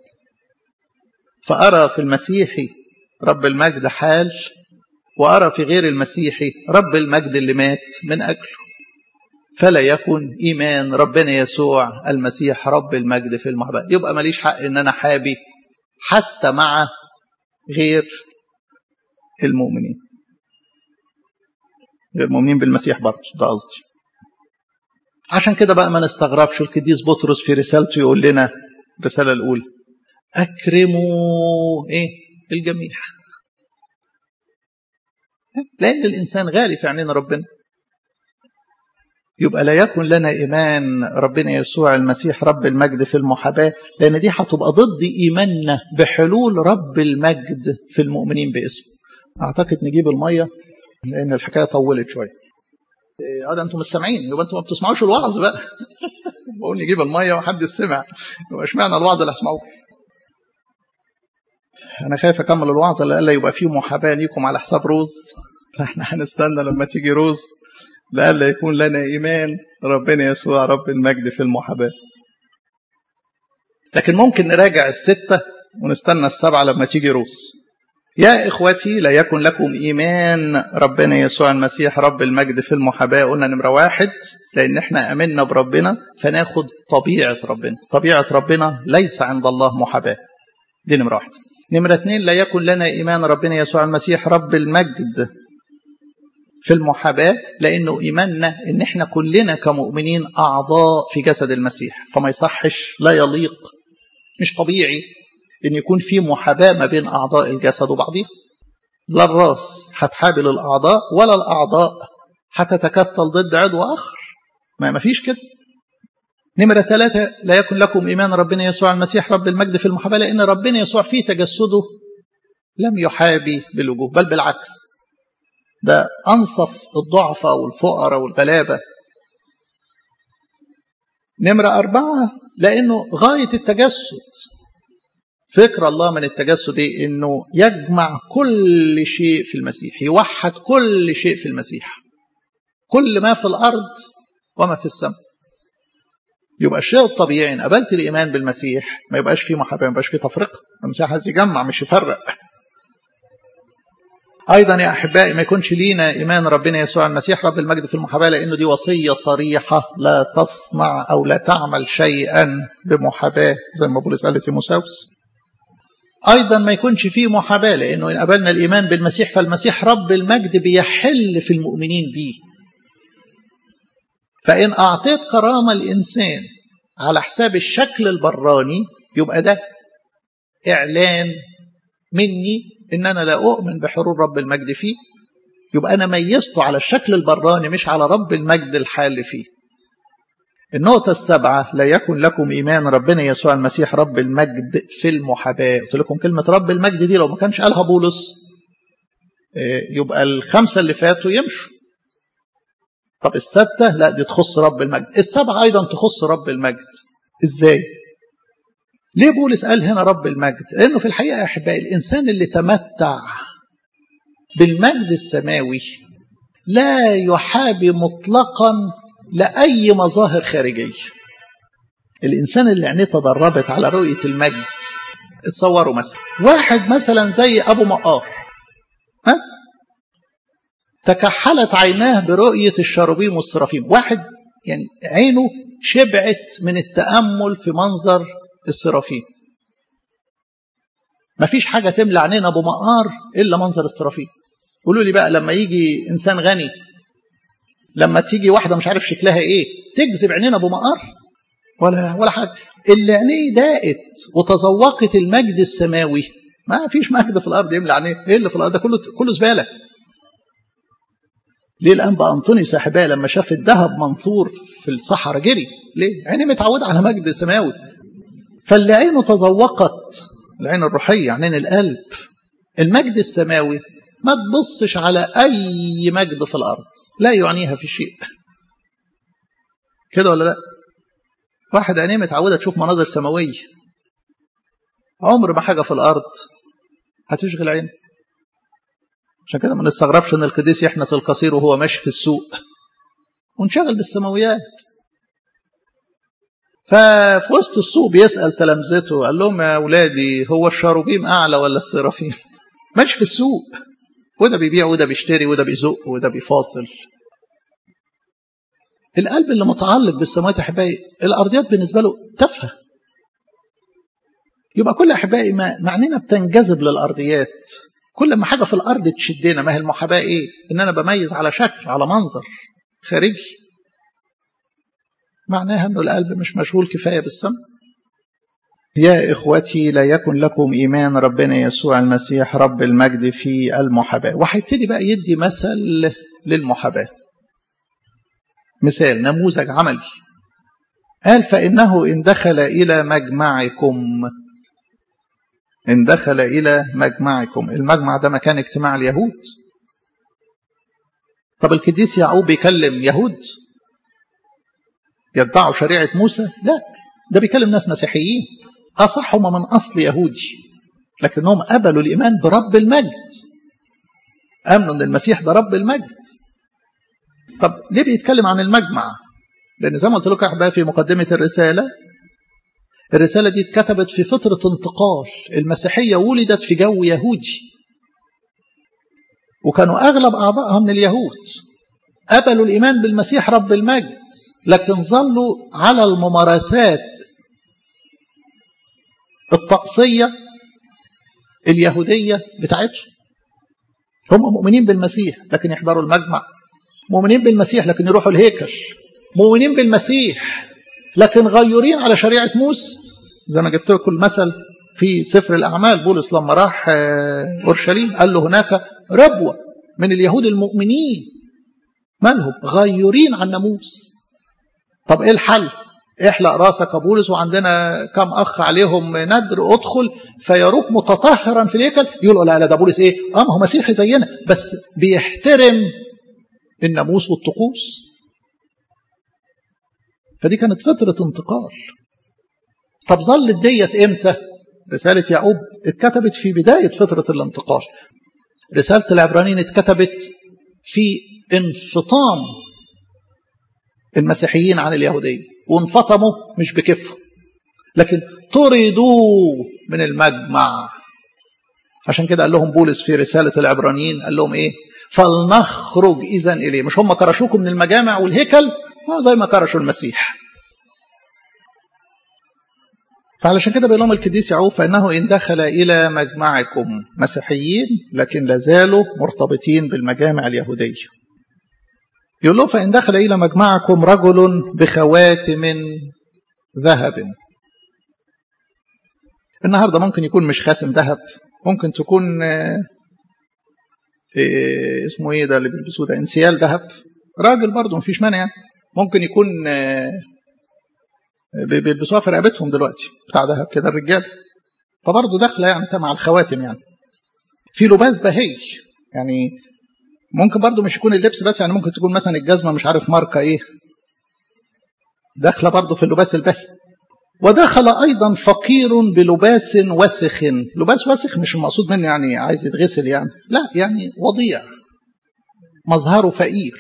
Speaker 1: فارى في المسيحي رب المجد حال، وارى في غير المسيحي رب المجد اللي مات من اجله. فلا يكن ايمان ربنا يسوع المسيح رب المجد في المحبه. يبقى ماليش حق ان انا حابي حتى مع غير المؤمنين، غير المؤمنين بالمسيح برضه، ده قصدي. عشان كده بقى ما نستغربش القديس بطرس في رسالته يقول لنا الرسالة الأولى أكرموا إيه الجميع، لأن الإنسان غالي في عينين ربنا. يبقى لا يكن لنا إيمان ربنا يسوع المسيح رب المجد في المحاباة، لأن دي هتبقى ضد إيماننا بحلول رب المجد في المؤمنين باسمه. أعتقد نجيب المية لأن الحكاية طولت شوية. هذا أنتم مستمعين، يبقى أنتم ما بتسمعوش الوعظ بقى. بقول نجيب المية وحد سمع، يبقى اشمعنى الوعظ اللي هسمعوه؟ أنا خايف أكمل الوعظ لألا يبقى فيه محاباة ليكم على حساب روز، فإحنا هنستنى لما تيجي روز لألا يكون لنا إيمان ربنا يسوع رب المجد في المحاباة. لكن ممكن نراجع الستة ونستنى السبعة لما تيجي روز. يا إخوتي لا يكن لكم إيمان ربنا يسوع المسيح رب المجد في المحاباة. قلنا نمرة واحد لأن احنا أمنا بربنا فناخد طبيعة ربنا. طبيعة ربنا ليس عند الله محاباة، دي نمرة واحد. نمرة اتنين لا يكن لنا إيمان ربنا يسوع المسيح رب المجد في المحاباة لأنه إيماننا إن احنا كلنا كمؤمنين أعضاء في جسد المسيح، فما يصحش لا يليق مش طبيعي إن يكون في محاباة ما بين أعضاء الجسد وبعضها. لا الراس هتحابل الأعضاء ولا الأعضاء هتتكتل ضد عضو آخر، ما فيش كده. نمرة ثلاثة لا يكن لكم إيمان ربنا يسوع المسيح رب المجد في المحاباة لأن ربنا يسوع في تجسده لم يحابي بالوجوه، بل بالعكس ده أنصف الضعفاء والفقراء والغلابة. نمرة أربعة لأنه غاية التجسد فكر الله من التجسد إيه؟ إنه يجمع كل شيء في المسيح، يوحد كل شيء في المسيح، كل ما في الأرض وما في السماء. يبقى الشيء الطبيعي إن قبلت الإيمان بالمسيح ما يبقاش فيه محاباة، ما يبقاش فيه تفرقة. المسيح عايز يجمع مش يفرق. أيضا يا أحبائي ما يكونش لينا إيمان ربنا يسوع المسيح رب المجد في المحاباة لأنه دي وصية صريحة لا تصنع أو لا تعمل شيئا بمحاباة زي ما بولس قال لتيموثاوس. أيضا ما يكونش فيه محاباة لأنه إن قبلنا الإيمان بالمسيح فالمسيح رب المجد بيحل في المؤمنين به. فإن أعطيت كرامة الإنسان على حساب الشكل البراني يبقى ده إعلان مني إن أنا لا أؤمن بحرور رب المجد فيه، يبقى أنا ميزته على الشكل البراني مش على رب المجد الحال فيه. النقطة السابعة لا يكن لكم إيمان ربنا يسوع المسيح رب المجد في المحاباة. قلت لكم كلمة رب المجد دي لو ما كانش قالها بولس يبقى الخمسة اللي فاتوا يمشوا. طب الستة لا دي تخص رب المجد، السبعة أيضا تخص رب المجد. إزاي؟ ليه بولس قال هنا رب المجد؟ لأنه في الحقيقة يا أحبائي الإنسان اللي تمتع بالمجد السماوي لا يحابي مطلقا لأي مظاهر خارجية. الإنسان اللي عينيه تدربت على رؤية المجد، اتصوروا مثلا واحد مثلا زي أبو مقار مثلا تكحلت عيناه برؤية الشروبيم والسرافيم، واحد يعني عينه شبعت من التأمل في منظر السرافيم. مفيش حاجة تملى عينين أبو مقار إلا منظر السرافيم. قولوا لي بقى لما يجي إنسان غني، لما تيجي واحدة مش عارف شكلها إيه تجذب عينين أبو مقار؟ ولا ولا حاجة. اللي عينيه داقت وتذوقت المجد السماوي ما فيش مجد في الأرض يملى عينيه. إيه اللي في الأرض ده؟ كله كله زبالة. ليه الأنبا أنطونيوس يا حبايبي لما شاف الذهب منثور في الصحراء جري؟ ليه؟ عينيه متعودة على مجد سماوي. فاللي عينه تذوقت العين الروحية، عينين القلب، المجد السماوي، ما تبصش على أي مجد في الأرض، لا يعنيها في شيء. كده ولا لا؟ واحد عينيه متعودة تشوف مناظر سماوية، عمر ما حاجة في الأرض هتشغل عينه. عشان كده ما نستغربش ان القديس يحنس القصير وهو ماشي في السوق ونشغل بالسماويات. ففي وسط السوق بيسأل تلامذته، قال لهم يا أولادي هو الشاروبيم أعلى ولا السرافيم؟ ماشي في السوق، وده بيبيع وده بيشتري وده بيزق وده بيفاصل. القلب اللي متعلق بالسماوات أحبائي الأرضيات بالنسبة له تافهة. يبقى كل أحبائي ما معنينا بتنجذب للأرضيات، كل ما حاجة في الأرض تشدنا. ما هي المحاباة إيه؟ إن أنا بميز على شكل، على منظر خارجي. معناها أنه القلب مش مشغول كفاية بالسماء. يا إخوتي لا يكن لكم إيمان ربنا يسوع المسيح رب المجد في المحاباة. وهيبتدي بقى يدي مثل للمحاباة، مثال نموذج عملي. قال فإنه إن دخل إلى مجمعكم، إن دخل إلى مجمعكم، المجمع ده مكان اجتماع اليهود. طب القديس يعقوب بيكلم يهود يتبعوا شريعة موسى؟ لا، ده بيكلم ناس مسيحيين أصح هم من أصل يهودي، لكنهم قبلوا الإيمان برب المجد، آمنوا أن المسيح ده رب المجد. طب ليه بيتكلم عن المجمع؟ لأن زي ما قلت لكم أحبائي في مقدمة الرسالة، الرسالة دي اتكتبت في فترة انتقال. المسيحية ولدت في جو يهودي، وكانوا أغلب أعضائها من اليهود، قبلوا الإيمان بالمسيح رب المجد، لكن ظلوا على الممارسات الطقسية اليهودية بتاعتهم. هم مؤمنين بالمسيح لكن يحضروا المجمع، مؤمنين بالمسيح لكن يروحوا الهيكل، مؤمنين بالمسيح لكن غيورين على شريعة موسى. زي ما جبت لكم المثل في سفر الأعمال، بولس لما راح أورشليم قال له هناك ربوة من اليهود المؤمنين مالهم غيورين عن ناموس. طب إيه الحل؟ احلق راسك يا بولس وعندنا كم أخ عليهم ندر، أدخل فيروك متطهرا في الهيكل. يقولوا لا لا ده بولس إيه؟ آه هو مسيحي زينا بس بيحترم الناموس والطقوس. فدي كانت فترة انتقال. طب ظلت ديت امتى؟ رسالة يعقوب اتكتبت في بداية فترة الانتقال. رسالة العبرانيين اتكتبت في انفطام المسيحيين عن اليهودية، وانفطموا مش بكفهم لكن طردوا من المجمع. عشان كده قال لهم بولس في رسالة العبرانيين، قال لهم ايه؟ فلنخرج إذن إليه. مش هم كرشوكم من المجامع والهيكل؟ ما زي ما كرشوا المسيح. فعلشان كده بيقول لهم القديس يعقوب فإنه إن دخل إلى مجمعكم، مسيحيين لكن لازالوا مرتبطين بالمجامع اليهودية. يقول لهم فإن دخل إلى مجمعكم رجل بخواتم ذهب. النهاردة ممكن يكون مش خاتم ذهب، ممكن تكون إيه اسمه ايه ده اللي بيلبسوه ده، انسيال ذهب، راجل برضه مفيش مانع يعني. ممكن يكون بيلبسوها في رقبتهم دلوقتي بتاع ذهب كده الرجال، فبرضه داخله يعني مع الخواتم يعني في لباس بهي يعني ممكن برضو مش يكون اللبس بس، يعني ممكن تكون مثلا الجزمة مش عارف ماركة ايه داخله برضو في اللباس البهي. ودخل أيضا فقير بلباس وسخ. لباس وسخ مش المقصود منه يعني عايز يتغسل يعني، لا يعني وضيع، مظهره فقير.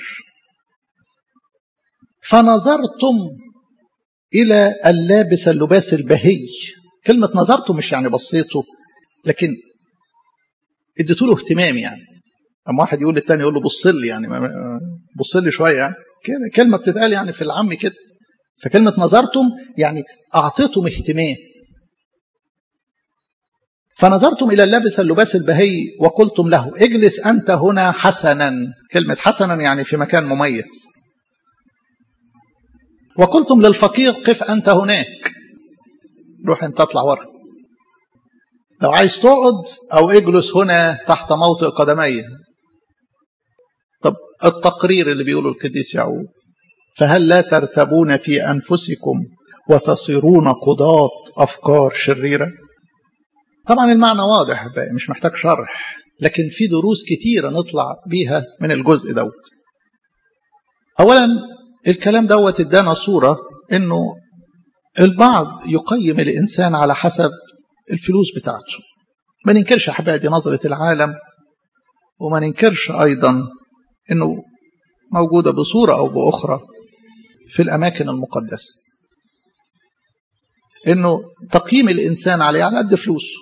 Speaker 1: فنظرتم إلى اللابس اللباس البهي. كلمة نظرته مش يعني بصيته، لكن اديته له اهتمام. يعني اما واحد يقول للتاني يقول له بص لي، يعني بص لي شويه، يعني كلمه بتتقال يعني في العام كده. فكلمه نظرتم يعني اعطيتم اهتمام. فنظرتم الى اللابس اللباس البهي وقلتم له اجلس انت هنا حسنا. كلمه حسنا يعني في مكان مميز. وقلتم للفقير قف انت هناك، روح انت اطلع ورا، لو عايز تقعد او اجلس هنا تحت موطئ قدمي. طب التقرير اللي بيقوله القديس يعقوب، فهل لا ترتبون في أنفسكم وتصيرون قضاة أفكار شريرة؟ طبعا المعنى واضح بقى مش محتاج شرح، لكن في دروس كتيرة نطلع بيها من الجزء دوت. أولا الكلام دوت ادانا صورة انه البعض يقيم الإنسان على حسب الفلوس بتاعته. ما ننكرش أحبائي دي نظرة العالم، وما ننكرش أيضا انه موجودة بصورة أو بأخرى في الأماكن المقدسة، إنه تقييم الإنسان عليه على قد فلوسه.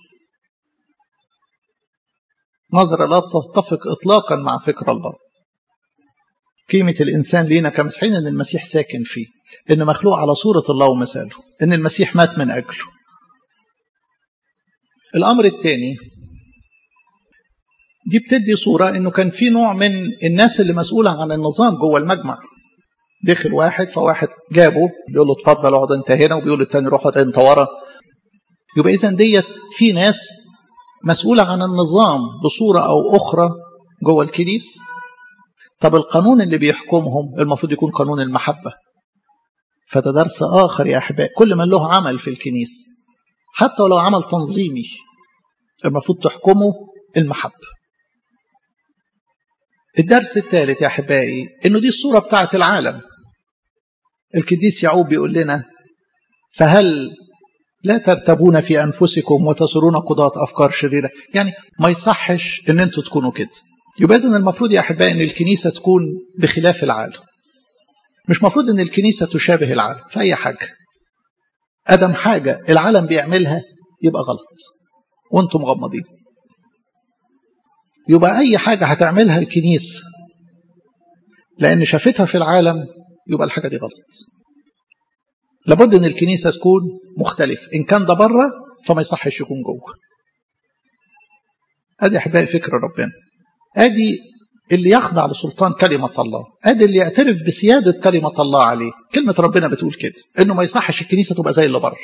Speaker 1: نظرة لا تتفق إطلاقا مع فكر الله. قيمة الإنسان لينا كمسيحيين إن المسيح ساكن فيه، إن مخلوق على صورة الله ومثاله، إن المسيح مات من أجله. الأمر الثاني، دي بتدي صورة إنه كان في نوع من الناس اللي مسؤولة عن النظام جوه المجمع. دخل واحد فواحد جابه بيقول له اتفضل اقعد انت هنا، وبيقول للتاني روح اقعد انت ورا. يبقى اذا ديت في ناس مسؤولة عن النظام بصورة او اخرى جوه الكنيسة. طب القانون اللي بيحكمهم المفروض يكون قانون المحبة. فده درس اخر يا احبائي، كل من له عمل في الكنيسة حتى ولو عمل تنظيمي المفروض تحكمه المحبة. الدرس الثالث يا احبائي انه دي الصورة بتاعت العالم. القديس يعقوب بيقول لنا فهل لا ترتبون في أنفسكم وتصيرون قضاة أفكار شريرة. يعني ما يصحش ان انتوا تكونوا كده. يبقى إذن المفروض يا أحبائي ان الكنيسة تكون بخلاف العالم. مش مفروض ان الكنيسة تشابه العالم في أي حاجة. أدم حاجة العالم بيعملها يبقى غلط وانتم مغمضين. يبقى أي حاجة هتعملها الكنيسة لأن شافتها في العالم يبقى الحاجة دي غلط. لابد ان الكنيسة تكون مختلف. ان كان ده بره فما يصحش يكون جوه. ادي احبائي فكر ربنا. ادي اللي يخضع لسلطان كلمة الله، ادي اللي يعترف بسيادة كلمة الله عليه. كلمة ربنا بتقول كده انه ما يصحش الكنيسة تبقى زي اللي بره.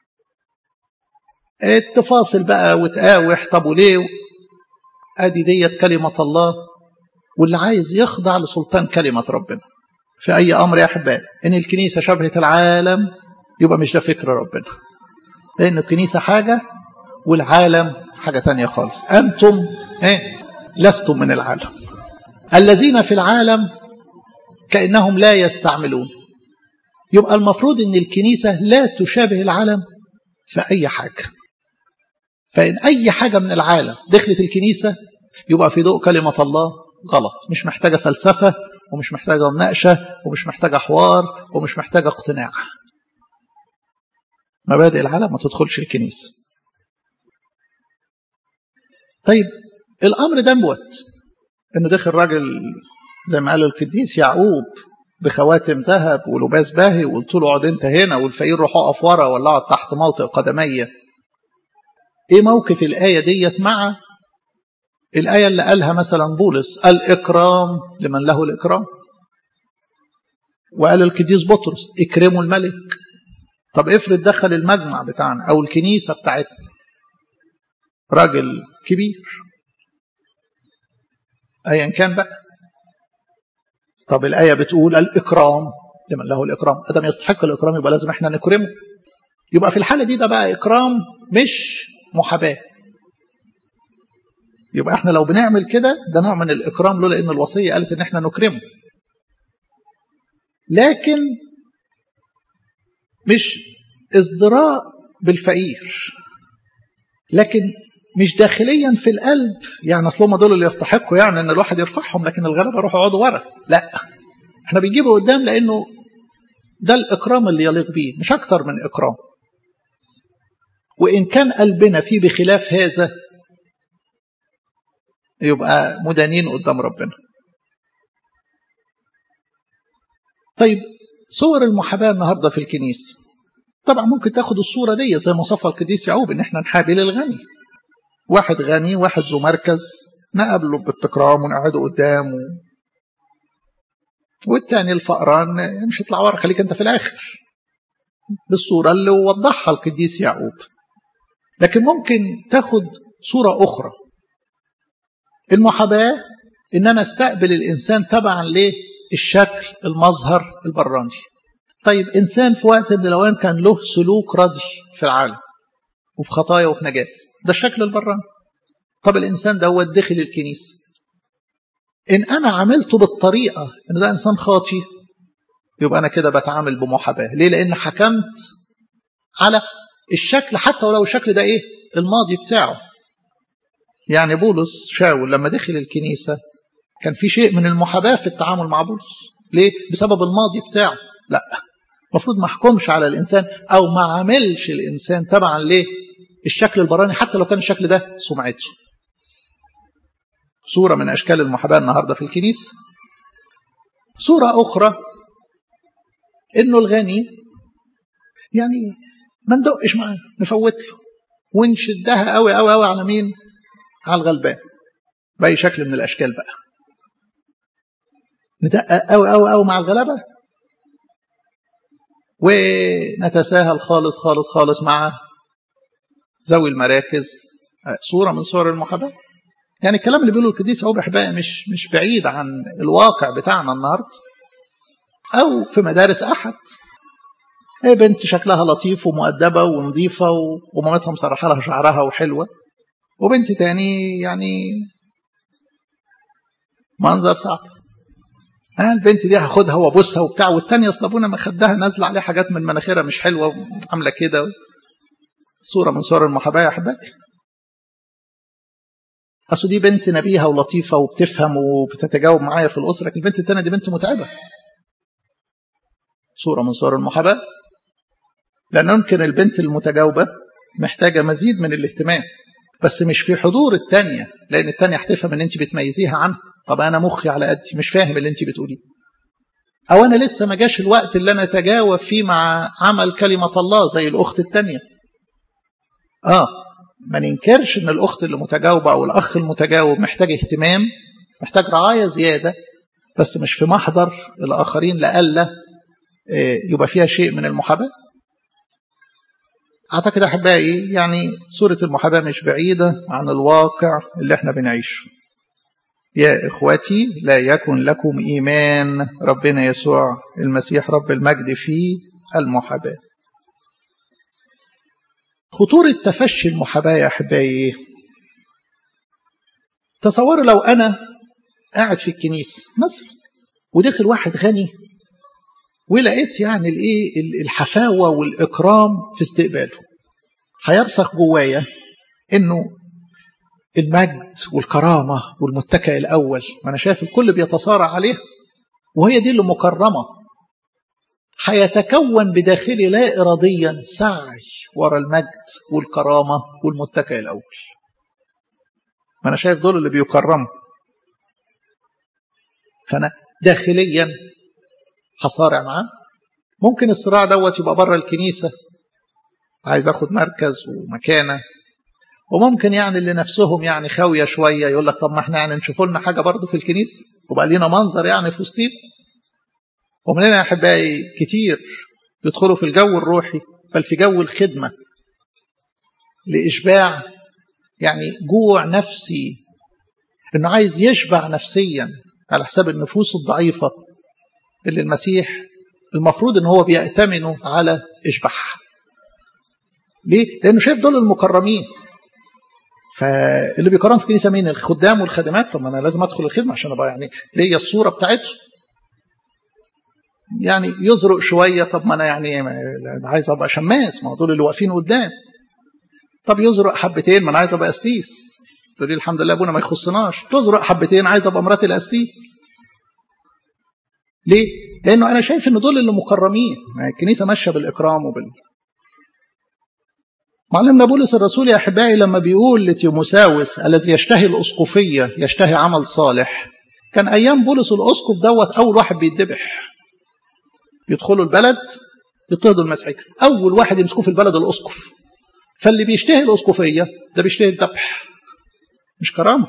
Speaker 1: التفاصل بقى وتقاوح طب وليه، ادي ديت كلمة الله، واللي عايز يخضع لسلطان كلمة ربنا في أي أمر يا أحبائي. إن الكنيسة شبهت العالم يبقى مش ده فكر ربنا، لأن الكنيسة حاجة والعالم حاجة تانية خالص. أنتم إيه؟ لستم من العالم. الذين في العالم كأنهم لا يستعملون. يبقى المفروض إن الكنيسة لا تشابه العالم في أي حاجة. فإن أي حاجة من العالم دخلت الكنيسة يبقى في ضوء كلمة الله غلط. مش محتاجة فلسفة ومش محتاجة مناقشة ومش محتاجة حوار ومش محتاجة اقتناع. مبادئ العالم ما تدخلش الكنيسة. طيب الأمر ده موت إنه دخل راجل زي ما قال القديس يعقوب بخواتم ذهب ولباس باهي وقلت له اقعد انت هنا والفقير روح اقف ورا ولا اقعد تحت موطئ قدمي. ايه موقف الآية ديت مع الآية اللي قالها مثلا بولس الإكرام لمن له الإكرام، وقال القديس بطرس اكرموا الملك. طب افرض دخل المجمع بتاعنا أو الكنيسة بتاعتنا راجل كبير أيا كان بقى، طب الآية بتقول الإكرام لمن له الإكرام، أدم يستحق الإكرام يبقى لازم احنا نكرمه. يبقى في الحالة دي ده بقى إكرام مش محاباة. يبقى احنا لو بنعمل كده ده نوع من الإكرام له، لأن الوصية قالت إن احنا نكرمه. لكن مش ازدراء بالفقير، لكن مش داخليا في القلب، يعني اصلهم دول اللي يستحقوا يعني ان الواحد يرفعهم، لكن الغلابه يروحوا يقعدوا ورا. لا، احنا بنجيبه قدام لانه ده الاكرام اللي يليق بيه، مش اكتر من اكرام. وان كان قلبنا فيه بخلاف هذا يبقى مدانين قدام ربنا. طيب صور المحاباه النهارده في الكنيسه، طبعا ممكن تاخد الصوره دي زي ما صفى القديس يعقوب ان احنا نحابي للغني. واحد غني، واحد ذو مركز، نقابله بالتكرام ونقعده قدامه، والتاني الفقران مش هيطلع ورا، خليك انت في الاخر، بالصوره اللي وضحها القديس يعقوب. لكن ممكن تاخد صوره اخرى. المحاباه ان انا استقبل الانسان تبعا للشكل، المظهر البراني. طيب انسان في وقت من الاوان كان له سلوك ردي في العالم وفي خطايا وفي نجاسه، ده الشكل البراني. طب الانسان ده هو داخل الكنيسه، ان انا عملته بالطريقه ان ده انسان خاطي، يبقى انا كده بتعامل بمحاباه. ليه؟ لان حكمت على الشكل، حتى ولو الشكل ده ايه الماضي بتاعه. يعني بولس شاول لما دخل الكنيسه كان في شيء من المحاباه في التعامل مع بولس. ليه؟ بسبب الماضي بتاعه. لا، المفروض ما احكمش على الانسان او ما عاملش الانسان تبعا ليه الشكل البراني، حتى لو كان الشكل ده سمعته. صورة من أشكال المحاباة النهاردة في الكنيسة. صورة أخرى إنه الغني يعني ما ندقش معاه، نفوت له ونشدها قوي قوي قوي على مين؟ على الغلبان بأي شكل من الأشكال بقى. ندقق قوي قوي قوي مع الغلبة ونتساهل خالص خالص خالص مع ذوي المراكز. صورة من صور المحاباة. يعني الكلام اللي بيقوله القديس يعقوب احبائي مش مش بعيد عن الواقع بتاعنا النهارده. او في مدارس احد، هي بنت شكلها لطيف ومؤدبه ونظيفه ومامتها مسرحه لها شعرها وحلوه، وبنت تاني يعني منظر صعب. اه البنت دي هاخدها وابوسها وبتاع، والتانيه اصل ابونا ما خدها نازله عليها حاجات من مناخيرها مش حلوه وعامله كده. صوره من صور المحاباه يا احبائي. اصل دي بنت نبيهه ولطيفه وبتفهم وبتتجاوب معايا في الاسره، لكن البنت الثانيه دي بنت متعبه. صوره من صور المحاباه. لان يمكن البنت المتجاوبه محتاجه مزيد من الاهتمام، بس مش في حضور الثانيه، لان الثانيه هتفهم ان انت بتميزيها عنها. طب انا مخي على قدي مش فاهم اللي انت بتقوليه، او انا لسه ما جاش الوقت اللي انا اتجاوب فيه مع عمل كلمه الله زي الاخت الثانيه. اه ما ننكرش ان الاخت اللي متجاوبه او الاخ المتجاوب محتاج اهتمام، محتاج رعايه زياده، بس مش في محضر الاخرين لألا يبقى فيها شيء من المحاباه. اعتقد احبائي يعني صوره المحاباه مش بعيده عن الواقع اللي احنا بنعيشه. يا اخوتي لا يكن لكم ايمان ربنا يسوع المسيح رب المجد في المحاباه. خطورة تفشي المحاباة يا أحبائي، تصوروا لو أنا قاعد في الكنيسة مثلا ودخل واحد غني ولقيت يعني الايه الحفاوة والإكرام في استقباله، هيرسخ جوايا إنه المجد والكرامة والمتكئ الأول، وأنا شايف الكل بيتصارع عليه وهي دي اللي مكرمة، هيتكون بداخلي لا إراديا سعي وراء المجد والكرامة والمتكئ الأول. ما أنا شايف دول اللي بيكرموا، فأنا داخليا هصارع معاه. ممكن الصراع دوت يبقى بره الكنيسة، عايز أخد مركز ومكانة، وممكن يعني اللي نفسهم يعني خاوية شوية يقول لك طب ما احنا يعني نشوف لنا حاجة برضو في الكنيسة وبقى لنا منظر يعني في وسطين. ومننا يا أحبائي كتير يدخلوا في الجو الروحي بل في جو الخدمة لإشباع يعني جوع نفسي، إنه عايز يشبع نفسيا على حساب النفوس الضعيفة اللي المسيح المفروض إن هو بيأتمنه على إشباعها. ليه؟ لأنه شايف دول المكرمين. فاللي بيقارن في الكنيسة مين؟ الخدام والخادمات. طب ما أنا لازم أدخل الخدمة عشان أبقى يعني ليا الصورة بتاعته. يعني يزرق شوية، طب ما أنا يعني عايز أبقى شماس، ما دول اللي واقفين قدام. طب يزرق حبتين، ما أنا عايز أبقى قسيس. تقولي الحمد لله أبونا ما يخصناش. تزرق حبتين، عايز أبقى مرات القسيس. ليه؟ لأنه أنا شايف إن دول اللي مكرمين. الكنيسة ماشية بالإكرام وبال معلمنا بولس الرسول يا أحبائي لما بيقول لتيموساوس الذي يشتهي الأسقفية يشتهي عمل صالح، كان أيام بولس الأسقف دوت أول واحد بيتذبح. يدخلوا البلد يضطهدوا المسيحيين، أول واحد يمسكوه في البلد الأسقف. فاللي بيشتهي الأسقفية ده بيشتهي الذبح، مش كرامة.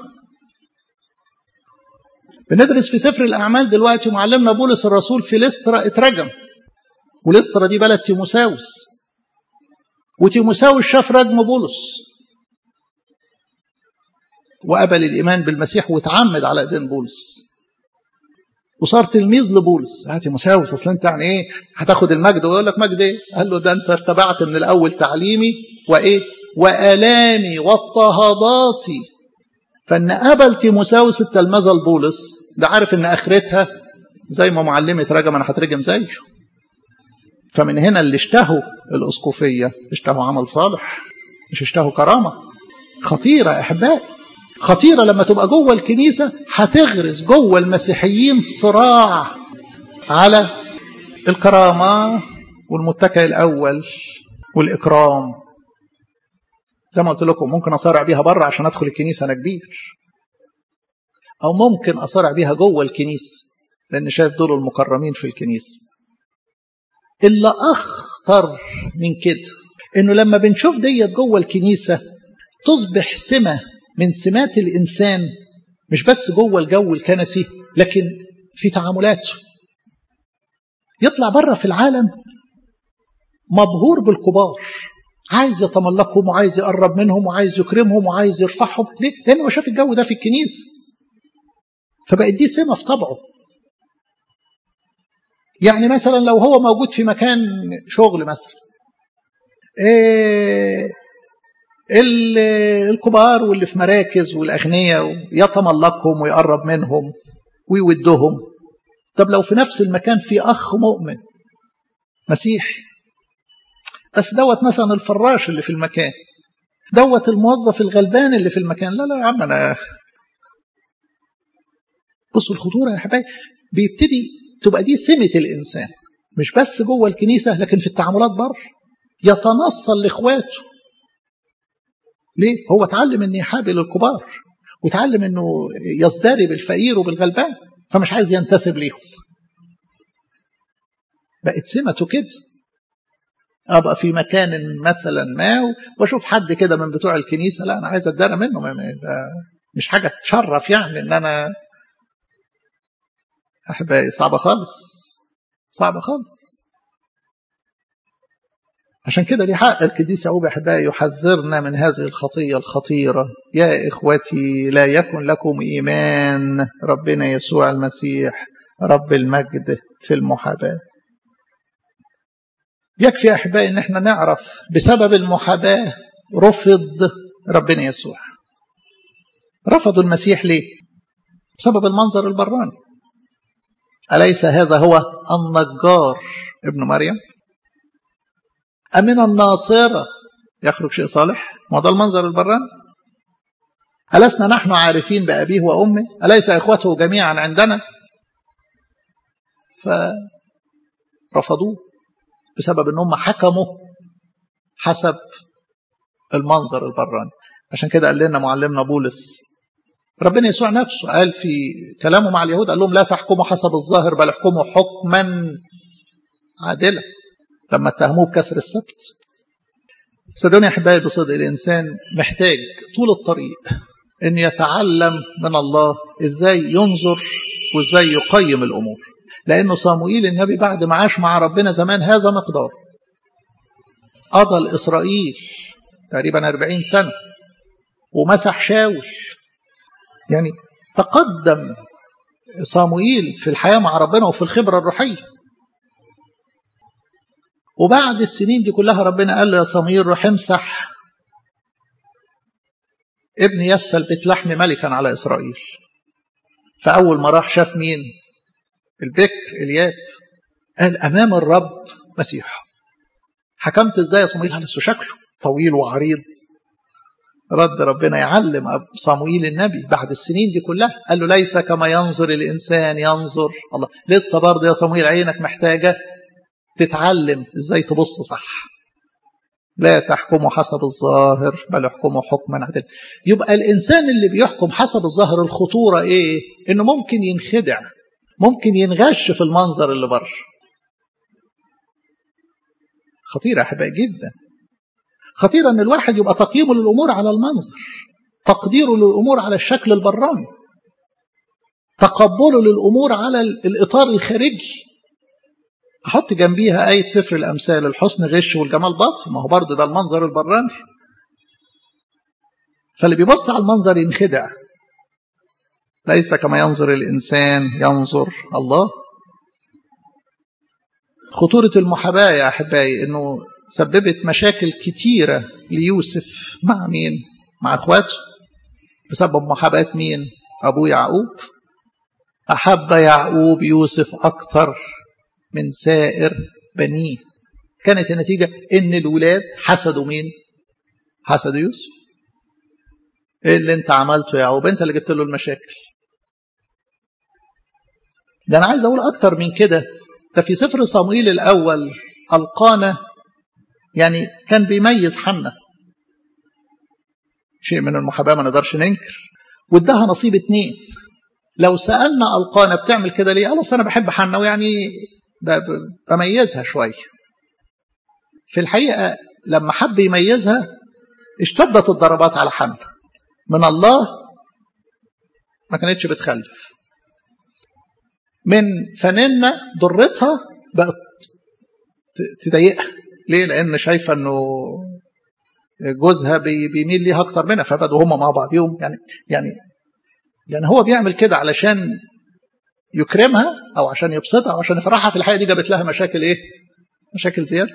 Speaker 1: بندرس في سفر الأعمال دلوقتي معلمنا بولس الرسول في ليسترا اترجم، وليسترا دي بلد تيموساوس، وتيموساوس شاف رجم بولس وقبل الإيمان بالمسيح وتعمد على ايدين بولس وصار تلميذ لبولس. ها تيموساوس اصلا انت يعني ايه هتاخد المجد؟ ويقول لك مجد ايه؟ قال له ده انت اتبعت من الاول تعليمي وايه والامي واضطهاداتي. فان قبل تيموساوس التلمذه لبولس ده عارف ان اخرتها زي ما معلمي ترجم انا هترجم زيه. فمن هنا اللي اشتهوا الاسقفيه اشتهوا عمل صالح، مش اشتهوا كرامه. خطيره يا احبائي، خطيره. لما تبقى جوه الكنيسه هتغرس جوه المسيحيين صراع على الكرامه والمتكئ الاول والاكرام. زي ما قلت لكم ممكن اصارع بيها بره عشان ادخل الكنيسه انا كبير، او ممكن اصارع بيها جوه الكنيسه لان شايف دول المكرمين في الكنيسه. اللي اخطر من كده انه لما بنشوف ديت جوه الكنيسه تصبح سمه من سمات الانسان، مش بس جوه الجو الكنسي لكن في تعاملاته. يطلع بره في العالم مبهور بالكبار، عايز يتملكهم وعايز يقرب منهم وعايز يكرمهم وعايز يرفعهم. ليه؟ لانه شاف الجو ده في الكنيسه، فبقت دي سمه في طبعه. يعني مثلا لو هو موجود في مكان شغل مثلا، إيه الكبار واللي في مراكز والأغنياء يتملكهم ويقرب منهم ويودهم. طب لو في نفس المكان في أخ مؤمن مسيحي، بس دوت مثلا الفراش اللي في المكان، دوت الموظف الغلبان اللي في المكان، لا لا يا عم أنا. بصوا الخطورة يا حبايبي، بيبتدي تبقى دي سمة الإنسان مش بس جوه الكنيسة لكن في التعاملات بره. يتنصل لإخواته. ليه؟ هو اتعلم أن يحابل الكبار وتعلم أنه يصدري بالفقير وبالغلبان، فمش عايز ينتسب ليهم. بقت سمته كده. أبقى في مكان مثلا ما واشوف حد كده من بتوع الكنيسة، لا أنا عايز أتدرى منه، مش حاجة تشرف يعني أن أنا. أحبائي صعبة خالص، صعبة خالص. عشان كده ليه حق القديس يعقوب أحبائي يحذرنا من هذه الخطية الخطيرة. يا إخوتي لا يكن لكم إيمان ربنا يسوع المسيح رب المجد في المحاباة. يكفي أحبائي إن احنا نعرف بسبب المحاباة رفض ربنا يسوع. رفضوا المسيح ليه؟ بسبب المنظر البراني. أليس هذا هو النجار ابن مريم؟ أمن الناصرة يخرج شيء صالح؟ ما ده المنظر البراني. ألسنا نحن عارفين بأبيه وأمه؟ أليس إخوته جميعا عندنا؟ فرفضوه بسبب أنهم حكموا حسب المنظر البراني. عشان كده قال لنا معلمنا بولس، ربنا يسوع نفسه قال في كلامه مع اليهود، قال لهم لا تحكموا حسب الظاهر بل احكموا حكما عادلا لما اتهموه بكسر السبت. صدقوني يا احبائي بصدق الانسان محتاج طول الطريق ان يتعلم من الله ازاي ينظر وازاي يقيم الامور. لانه صموئيل النبي بعد ما عاش مع ربنا زمان هذا مقدار، قضى الاسرائيل تقريبا أربعين سنة ومسح شاول. يعني تقدم صموئيل في الحياة مع ربنا وفي الخبرة الروحية. وبعد السنين دي كلها ربنا قال له يا صموئيل روح امسح ابن يسى البيت لحم ملكا على إسرائيل. فأول ما راح شاف مين؟ البكر الياب. قال أمام الرب مسيح. حكمت إزاي يا صموئيل؟ هل شكله طويل وعريض؟ رد ربنا يعلم صموئيل النبي بعد السنين دي كلها، قال له ليس كما ينظر الإنسان ينظر الله. لسه برضه يا صموئيل عينك محتاجة تتعلم إزاي تبص صح. لا تحكموا حسب الظاهر بل احكموا حكما عدلا. يبقى الإنسان اللي بيحكم حسب الظاهر الخطورة إيه؟ إنه ممكن ينخدع، ممكن ينغش في المنظر اللي بره. خطيرة يا أحبائي جدا. خطيرة أن الواحد يبقى تقييمه للأمور على المنظر، تقديره للأمور على الشكل البراني، تقبله للأمور على الإطار الخارجي. أحط جنبيها آية سفر الأمثال، الحسن غش والجمال باطل. ما هو برضه ده المنظر البراني. فاللي بيبص على المنظر ينخدع. ليس كما ينظر الإنسان ينظر الله. خطورة المحاباة يا أحبائي إنه سببت مشاكل كتيرة ليوسف مع مين؟ مع أخواته. بسبب محاباة مين؟ أبو يعقوب. أحب يعقوب يوسف أكثر من سائر بنيه. كانت النتيجة إن الولاد حسدوا مين؟ حسدوا يوسف. إيه اللي أنت عملته يا يعقوب؟ أنت اللي جبت له المشاكل. ده أنا عايز أقول أكتر من كده. ده في سفر صموئيل الأول ألقانا يعني كان بيميز حنة. شيء من المحاباة ما نقدرش ننكر. وادها نصيب اتنين. لو سألنا ألقانا بتعمل كده ليه؟ قال أصل أنا بحب حنة ويعني بميزها شوية. في الحقيقة لما حب يميزها اشتدت الضربات على حنة من الله. ما كانتش بتخلف. من فننة ضرتها بقت تضايقها. ليه؟ لأن شايفة أنه جوزها بيميل ليها أكتر منها، فبدوا هما مع بعضهم يعني يعني يعني هو بيعمل كده علشان يكرمها أو عشان يبسطها أو عشان يفرحها. في الحقيقة دي جابت لها مشاكل إيه؟ مشاكل زيادة.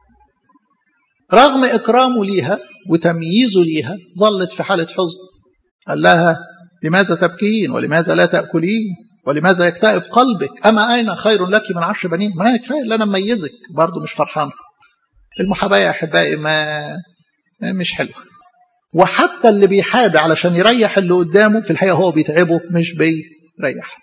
Speaker 1: رغم إكرامه ليها وتمييزه ليها ظلت في حالة حزن. قال لها لماذا تبكين ولماذا لا تأكلين ولماذا يكتئب قلبك؟ أما أين خير لك من عشر بنين؟ ما أنا كفاية اللي أنا مميزك. برضه مش فرحان. المحاباة يا أحبائي ما مش حلوة. وحتى اللي بيحابي علشان يريح اللي قدامه في الحقيقة هو بيتعبه مش بيريح.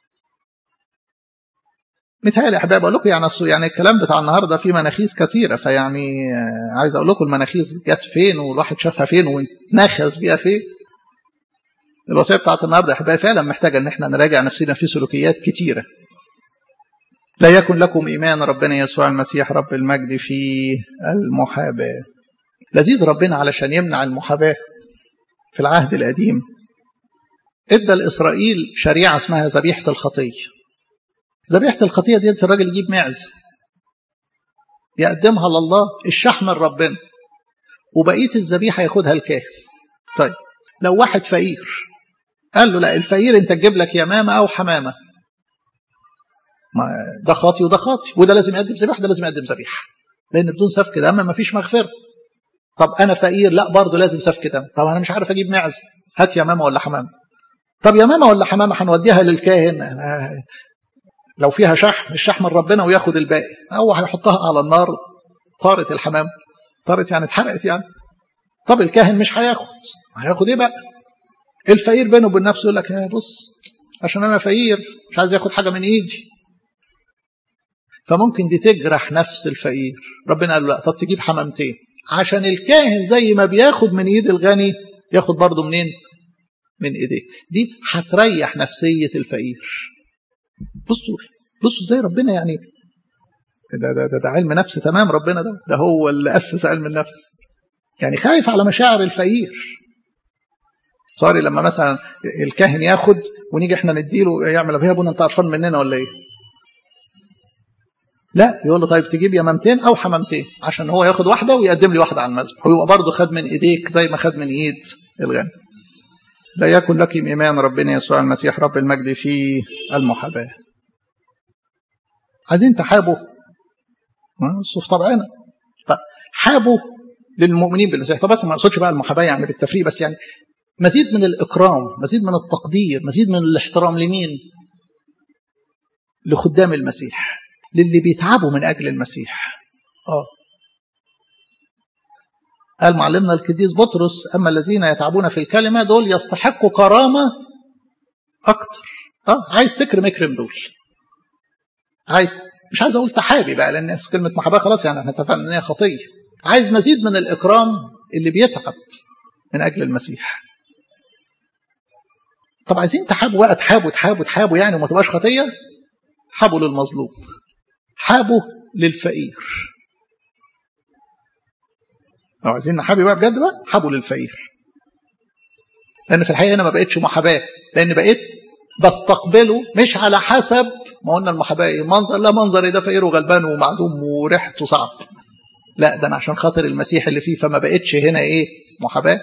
Speaker 1: متهيألي يا أحبائي بقول لكم يعني يعني الكلام بتاع النهارده فيه مناخيز كثيرة. فيعني عايز أقول لكم المناخيز جت فين والواحد شافها فين ونتناخذ بيها فين. الوصية بتاعت النهارده يا أحبائي فعلا محتاجة إن احنا نراجع نفسنا في سلوكيات كتيرة. لا يكن لكم إيمان ربنا يسوع المسيح رب المجد في المحاباة. لذيذ ربنا علشان يمنع المحاباة في العهد القديم ادى لإسرائيل شريعة اسمها ذبيحة الخطية. ذبيحة الخطية دي الراجل يجيب معز يقدمها لله الشحم لربنا وبقية الذبيحة ياخدها الكاهن. طيب لو واحد فقير قال له لا الفقير انت تجيب لك يمامة أو حمامة، ما ده خاطي وده خاطي وده لازم يقدم ذبيحة ده لازم يقدم ذبيحة لأن بدون سفك دم ما فيش مغفرة. طب أنا فقير لا برضه لازم سفك دم. طب أنا مش عارف أجيب معز، هات يمامة ولا حمامة. طب يمامة ولا حمامة هنوديها للكاهن لو فيها شحم الشحم لربنا وياخد الباقي، أو هيحطها على النار طارت الحمام طارت يعني اتحرقت يعني. طب الكاهن مش هياخد، هياخد ايه بقى؟ الفقير بينه وبين نفسه يقول لك يا بص عشان انا فقير مش عايز ياخد حاجه من ايدي. فممكن دي تجرح نفس الفقير. ربنا قال له لا طب تجيب حمامتين عشان الكاهن زي ما بياخد من ايد الغني ياخد برضه منين؟ من ايديك. دي هتريح نفسيه الفقير. بصوا بصوا زي ربنا يعني ده ده ده, ده علم نفس تمام. ربنا ده ده هو اللي اسس علم النفس. يعني خايف على مشاعر الفقير. صاري لما مثلا الكاهن ياخد ونيجي احنا نديله يعمل بيها ابونا انت قرفان مننا ولا ايه؟ لا يقول له طيب تجيب يمامتين او حمامتين عشان هو ياخد واحده ويقدم لي واحده على المذبح ويبقى برضه خد من ايديك زي ما خد من ايد الغني. لا يكن لكم ايمان ربنا يسوع المسيح رب المجد في المحاباه. عايزين تحابوا في طبعنا. طب حابوا للمؤمنين بالمسيح. طب بس ما اقصدش بقى المحاباه يعني بالتفريق بس يعني مزيد من الإكرام، مزيد من التقدير، مزيد من الاحترام لمين؟ لخدام المسيح، للي بيتعبوا من أجل المسيح. آه. قال معلمنا القديس بطرس: أما الذين يتعبون في الكلمة دول يستحقوا كرامة أكتر. آه عايز تكرم اكرم دول. عايز مش عايز أقول تحابي بقى، لأن كلمة محاباة خلاص يعني احنا اتفقنا إن هي خطية. عايز مزيد من الإكرام اللي بيتعب من أجل المسيح. طب عايزين تحابوا بقى، تحابوا تحابوا تحابوا يعني وما تبقاش خطية. حابوا للمظلوم، حابوا للفقير. لو عايزين نحابي بقى بجد بقى، حابوا للفقير. لأن في الحقيقة أنا ما بقتش محاباة، لأن بقيت بستقبله مش على حسب ما قلنا المحاباة إيه، منظر لا منظر ده فقير وغلبان ومعدوم وريحته صعب. لا، ده أنا عشان خاطر المسيح اللي فيه، فما بقتش هنا إيه محاباة.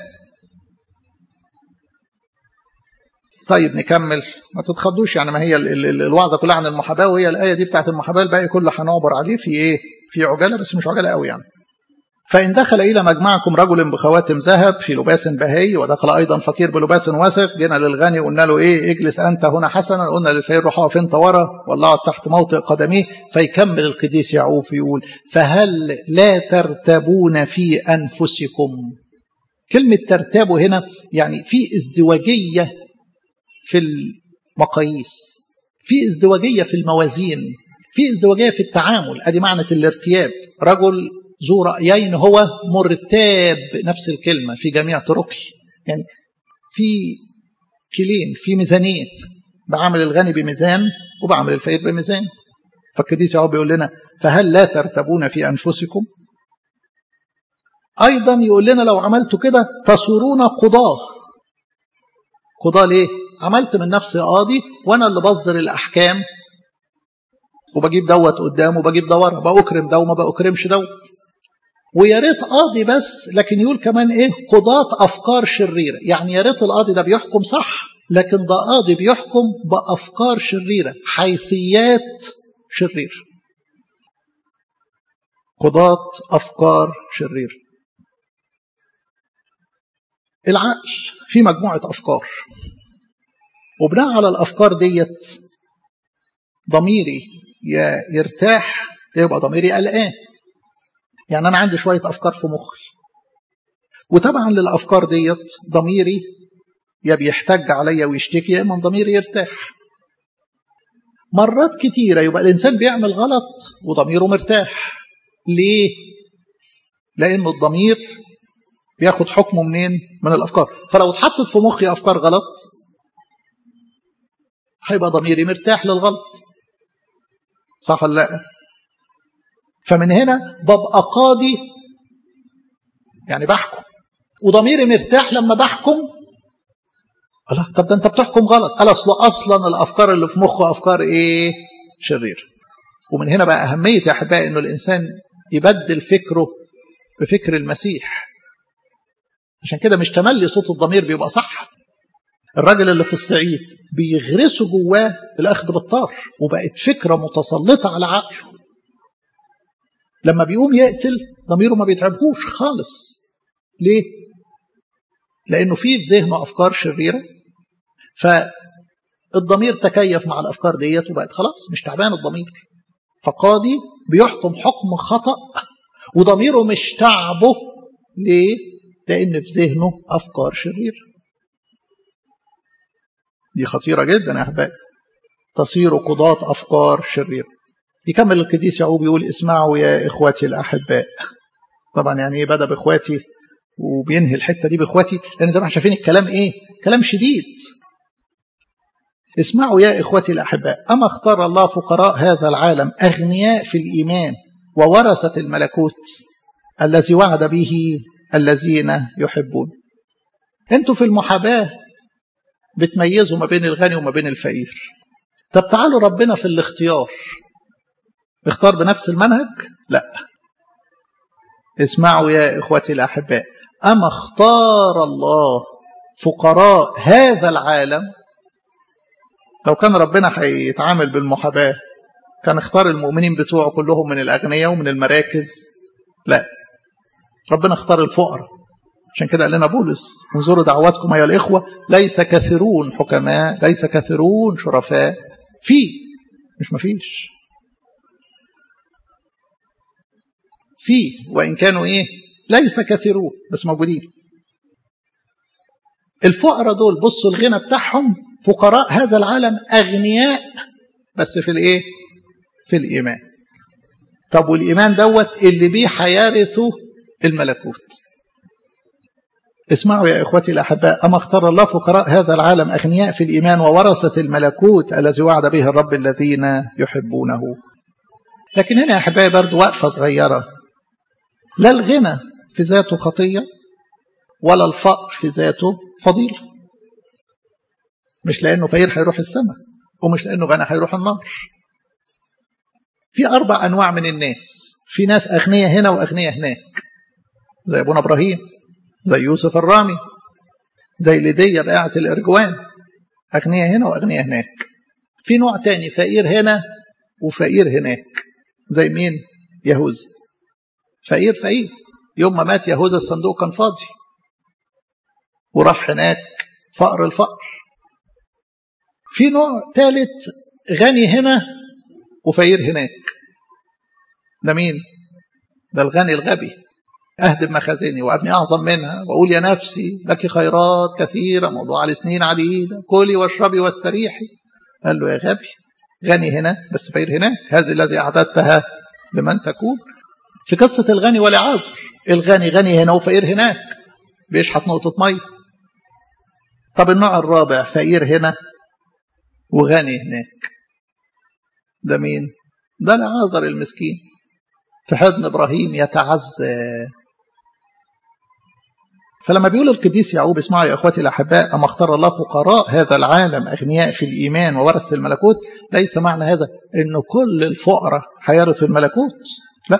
Speaker 1: طيب نكمل، ما تتخضوش يعني، ما هي الوعظة كلها عن المحاباة، وهي الآية دي بتاعت المحاباة، الباقي كله هنعبر عليه في إيه، في عجالة بس مش عجالة قوي يعني. فإن دخل إلى مجمعكم رجل بخواتم ذهب في لباس بهي، ودخل أيضا فقير بلباس وسخ، جينا للغني قلنا له إيه، اجلس أنت هنا حسنا، قلنا للفقير روح اقف أنت ورا والله تحت موطئ قدميه. فيكمل القديس يعقوب يقول: فهل لا ترتبون في أنفسكم؟ كلمة ترتبوا هنا يعني في ازدواجية في المقاييس، في ازدواجية في الموازين، في ازدواجية في التعامل. أدي معنى الارتياب. رجل ذو رأيين هو مرتاب، نفس الكلمة في جميع طرقه، يعني في كيلين، في ميزانين، بعمل الغني بميزان وبعمل الفقير بميزان. فالقديس يعقوب بيقول لنا: فهل لا ترتبون في أنفسكم؟ أيضا يقول لنا: لو عملتوا كده تصيرون قضاة. قضاة ليه؟ عملت من نفسي قاضي وأنا اللي بصدر الأحكام، وبجيب دوت قدام وبجيب ده ورا، بأكرم ده وما بأكرمش دوت. ويا ريت قاضي بس، لكن يقول كمان ايه، قضاة افكار شريره. يعني يا ريت القاضي ده بيحكم صح، لكن ده قاضي بيحكم بافكار شريره، حيثيات شريره. قضاة افكار شريره. العقل في مجموعه افكار، وبناء على الافكار ديت ضميري يا يرتاح يبقى ضميري قلقان. يعني أنا عندي شوية أفكار في مخي، وطبعا للأفكار ديت ضميري يا بيحتج عليا ويشتكي، يا إما ضميري يرتاح. مرات كتيرة يبقى الإنسان بيعمل غلط وضميره مرتاح. ليه؟ لأنه الضمير بياخد حكمه منين؟ من الأفكار. فلو اتحطت في مخي أفكار غلط هيبقى ضميري مرتاح للغلط، صح ولا لا؟ فمن هنا ببقى قاضي، يعني بحكم، وضميري مرتاح لما بحكم. الله، طب ده انت بتحكم غلط. قال اصلا اصلا الافكار اللي في مخه افكار ايه؟ شريره. ومن هنا بقى اهميه يا احبائي انه الانسان يبدل فكره بفكر المسيح. عشان كده مش تملي صوت الضمير بيبقى صح. الراجل اللي في الصعيد بيغرسه جواه الاخذ بالطار، وبقت فكره متسلطه على عقله. لما بيقوم يقتل ضميره ما بيتعبهوش خالص. ليه؟ لأنه فيه في ذهنه أفكار شريرة، فالضمير تكيف مع الأفكار ديت وبقت خلاص مش تعبان الضمير. فقاضي بيحكم حكم خطأ وضميره مش تعبه. ليه؟ لأن في ذهنه أفكار شريرة. دي خطيرة جدا يا أحباب، تصير قضاة أفكار شريرة. يكمل القديس يعقوب يقول: اسمعوا يا إخوتي الأحباء. طبعا يعني إيه بدأ بإخواتي وبينهي الحتة دي بإخواتي؟ لأن زي ما احنا شايفين الكلام إيه؟ كلام شديد. اسمعوا يا إخوتي الأحباء، أما اختار الله فقراء هذا العالم أغنياء في الإيمان وورثة الملكوت الذي وعد به الذين يحبون. أنتوا في المحاباة بتميزوا ما بين الغني وما بين الفقير. طب تعالوا ربنا في الاختيار اختار بنفس المنهج؟ لا. اسمعوا يا إخوتي الأحباء، أما اختار الله فقراء هذا العالم. لو كان ربنا هيتعامل بالمحاباة كان اختار المؤمنين بتوعه كلهم من الأغنياء ومن المراكز. لا، ربنا اختار الفقراء عشان كده قال لنا بولس انظروا دعواتكم أيها الإخوة ليس كثيرون حكماء ليس كثيرون شرفاء، في مش مفيش، في وإن كانوا إيه ليس كثيرون بس موجودين. الفقراء دول بصوا الغنى بتاعهم فقراء هذا العالم أغنياء بس في الإيه؟ في الإيمان. طب والإيمان دوت اللي بيه هيرثوا الملكوت. اسمعوا يا إخوتي الأحباء، أما اختار الله فقراء هذا العالم أغنياء في الإيمان وورثة الملكوت الذي وعد به الرب الذين يحبونه. لكن هنا يا أحبائي برضو وقفة صغيرة، لا الغنى في ذاته خطية ولا الفقر في ذاته فضيلة. مش لأنه فقير هيروح السماء ومش لأنه غنى هيروح النار. في أربع أنواع من الناس، في ناس أغنياء هنا وأغنياء هناك، زي أبونا إبراهيم، زي يوسف الرامي، زي ليديا بقاعة الإرجوان، أغنياء هنا وأغنياء هناك. في نوع تاني فقير هنا وفقير هناك، زي مين؟ يهوذا، فقير فقير، يوم ما مات يهوذا الصندوق كان فاضي وراح هناك فقر الفقر. في نوع ثالث غني هنا وفقير هناك، ده مين؟ ده الغني الغبي، أهدم مخازني وأبني أعظم منها وأقول يا نفسي لك خيرات كثيرة موضوعة لسنين عديدة كلي واشربي واستريحي. قال له يا غبي، غني هنا بس فقير هناك، هذه الذي أعددتها لمن تكون. في قصة الغني والعازر، الغني غني هنا وفقير هناك، بيشحط نقطة مية. طب النوع الرابع فقير هنا وغني هناك، ده مين؟ ده العازر المسكين في حضن إبراهيم يتعزى. فلما بيقول القديس يعقوب اسمعوا يا أخواتي الأحباء، أما اختار الله فقراء هذا العالم أغنياء في الإيمان وورث الملكوت، ليس معنى هذا أنه كل الفقراء هيرثوا الملكوت، لا،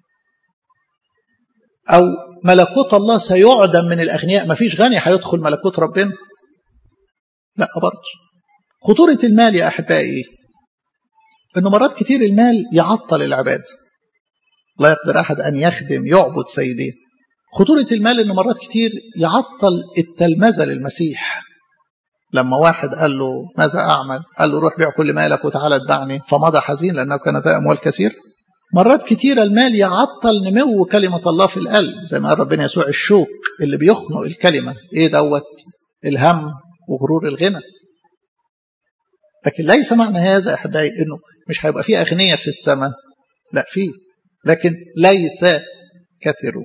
Speaker 1: أو ملكوت الله سيعدم من الأغنياء، ما فيش غني هيدخل ملكوت ربنا، لا برضه. خطورة المال يا أحبائي أنه مرات كتير المال يعطل العبادة، لا يقدر أحد أن يخدم يعبد سيدين. خطورة المال أنه مرات كتير يعطل التلمذة للمسيح. لما واحد قال له ماذا أعمل؟ قال له روح بيع كل مالك وتعالى اتبعني، فمضى حزين لأنه كان ذا أموال كثير. مرات كتير المال يعطل نمو كلمة الله في القلب، زي ما قال ربنا يسوع الشوك اللي بيخنق الكلمة إيه دوت؟ الهم وغرور الغنى. لكن ليس معنى هذا أحبائي أنه مش هيبقى فيه أغنياء في السماء، لا فيه، لكن ليس كثيرون.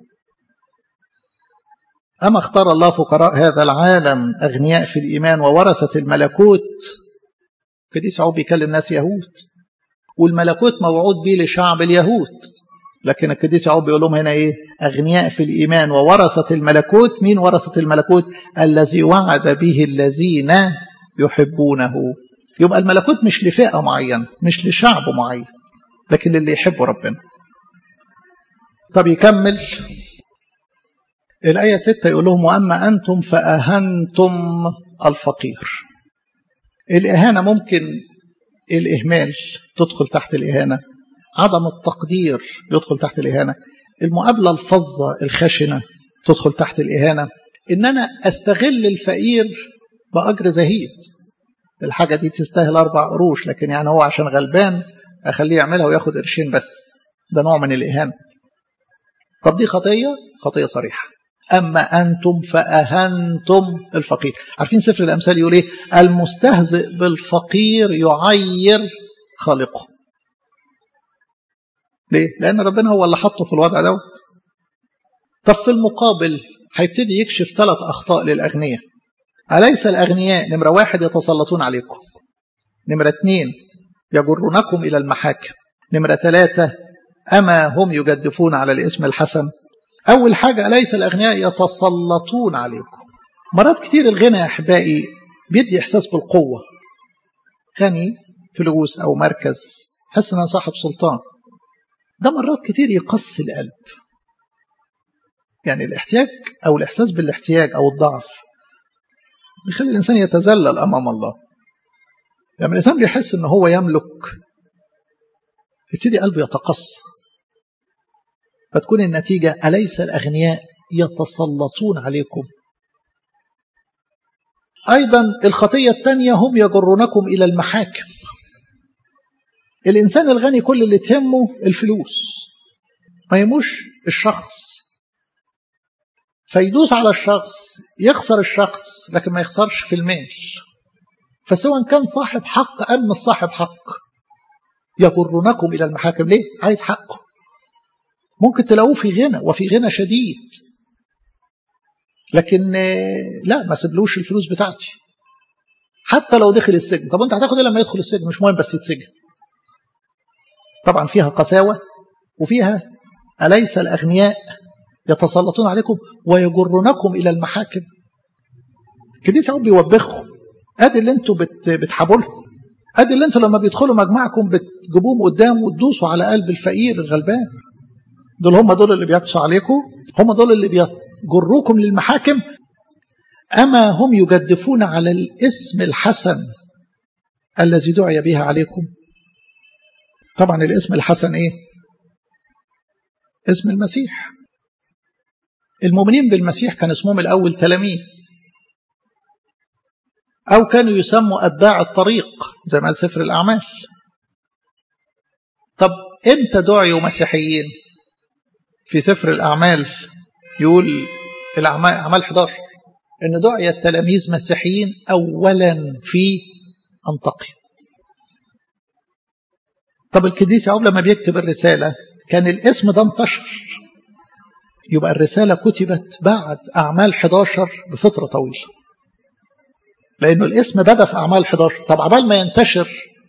Speaker 1: أما اختار الله فقراء هذا العالم أغنياء في الإيمان وورثة الملكوت. القديس يعقوب بيكلم ناس يهود، والملكوت موعود به لشعب اليهود، لكن القديس يعقوب بيقول لهم هنا إيه؟ أغنياء في الإيمان وورثة الملكوت. مين ورثة الملكوت؟ الذي وعد به الذين يحبونه. يبقى الملكوت مش لفئة معينة، مش لشعب معين، لكن للي يحبوا ربنا. طب يكمل الآية ستة يقول لهم وأما أنتم فأهنتم الفقير. الإهانة ممكن الإهمال تدخل تحت الإهانة، عدم التقدير يدخل تحت الإهانة، المقابلة الفظة الخشنة تدخل تحت الإهانة، إن أنا أستغل الفقير بأجر زهيد. الحاجة دي تستاهل أربع قروش، لكن يعني هو عشان غلبان أخليه يعملها وياخد قرشين بس، ده نوع من الإهانة. طب دي خطية؟ خطية صريحة. أما أنتم فأهنتم الفقير. عارفين سفر الأمثال يقول إيه؟ المستهزئ بالفقير يعير خالقه. ليه؟ لأن ربنا هو اللي حطه في الوضع دوت. طب في المقابل هيبتدي يكشف ثلاث أخطاء للأغنياء. أليس الأغنياء نمرة واحد يتسلطون عليكم، نمرة اثنين يجرونكم إلى المحاكم، نمرة ثلاثة أما هم يجدفون على الاسم الحسن. أول حاجة أليس الأغنياء يتسلطون عليكم. مرات كتير الغنى يا أحبائي بيدي إحساس بالقوة، غني فلوس أو مركز حس أنه صاحب سلطان، ده مرات كتير يقص القلب. يعني الاحتياج أو الإحساس بالاحتياج أو الضعف بيخلي الإنسان يتذلل أمام الله. لما الإنسان بيحس أنه هو يملك يبتدي قلبه يتقص، فتكون النتيجة أليس الأغنياء
Speaker 2: يتسلطون عليكم. أيضا الخطية الثانية هم يجرونكم إلى المحاكم. الإنسان الغني كل اللي تهمه الفلوس، ما يهموش الشخص، فيدوس على الشخص، يخسر الشخص لكن ما يخسرش في المال. فسواء كان صاحب حق أم مش صاحب حق يجرونكم إلى المحاكم. ليه؟ عايز حقه. ممكن تلاقوه في غنى وفي غنى شديد، لكن لا، ما سيبلوش الفلوس بتاعتي حتى لو دخل السجن. طب انت هتاخد ايه لما يدخل السجن؟ مش مهم بس يتسجن. طبعا فيها قساوة وفيها أليس الأغنياء يتسلطون عليكم ويجرونكم إلى المحاكم. القديس يعقوب بيوبخهم، ادي اللي انتوا بت بتحابوا لهم، ادي اللي انتوا لما بيدخلوا مجمعكم بتجيبوهم قدام وتدوسوا على قلب الفقير الغلبان. دول هم دول اللي بيقسوا عليكم، هم دول اللي بيجروكم للمحاكم. أما هم يجدفون على الاسم الحسن الذي دعي بها عليكم. طبعا الاسم الحسن ايه؟ اسم المسيح. المؤمنين بالمسيح كان اسمهم الأول تلاميذ، أو كانوا يسموا أتباع الطريق زي ما قال سفر الأعمال. طب امتى دعيوا مسيحيين؟ في سفر الأعمال يقول الأعمال أعمال إحدى عشر إن دعي التلاميذ مسيحيين أولا في أنطاكيا. طب القديس يعقوب لما بيكتب الرسالة كان الاسم ده انتشر، يبقى الرسالة كتبت بعد أعمال إحدى عشر بفترة طويلة، لأنه الاسم بدأ في أعمال إحدى عشر. طب عبال ما ينتشر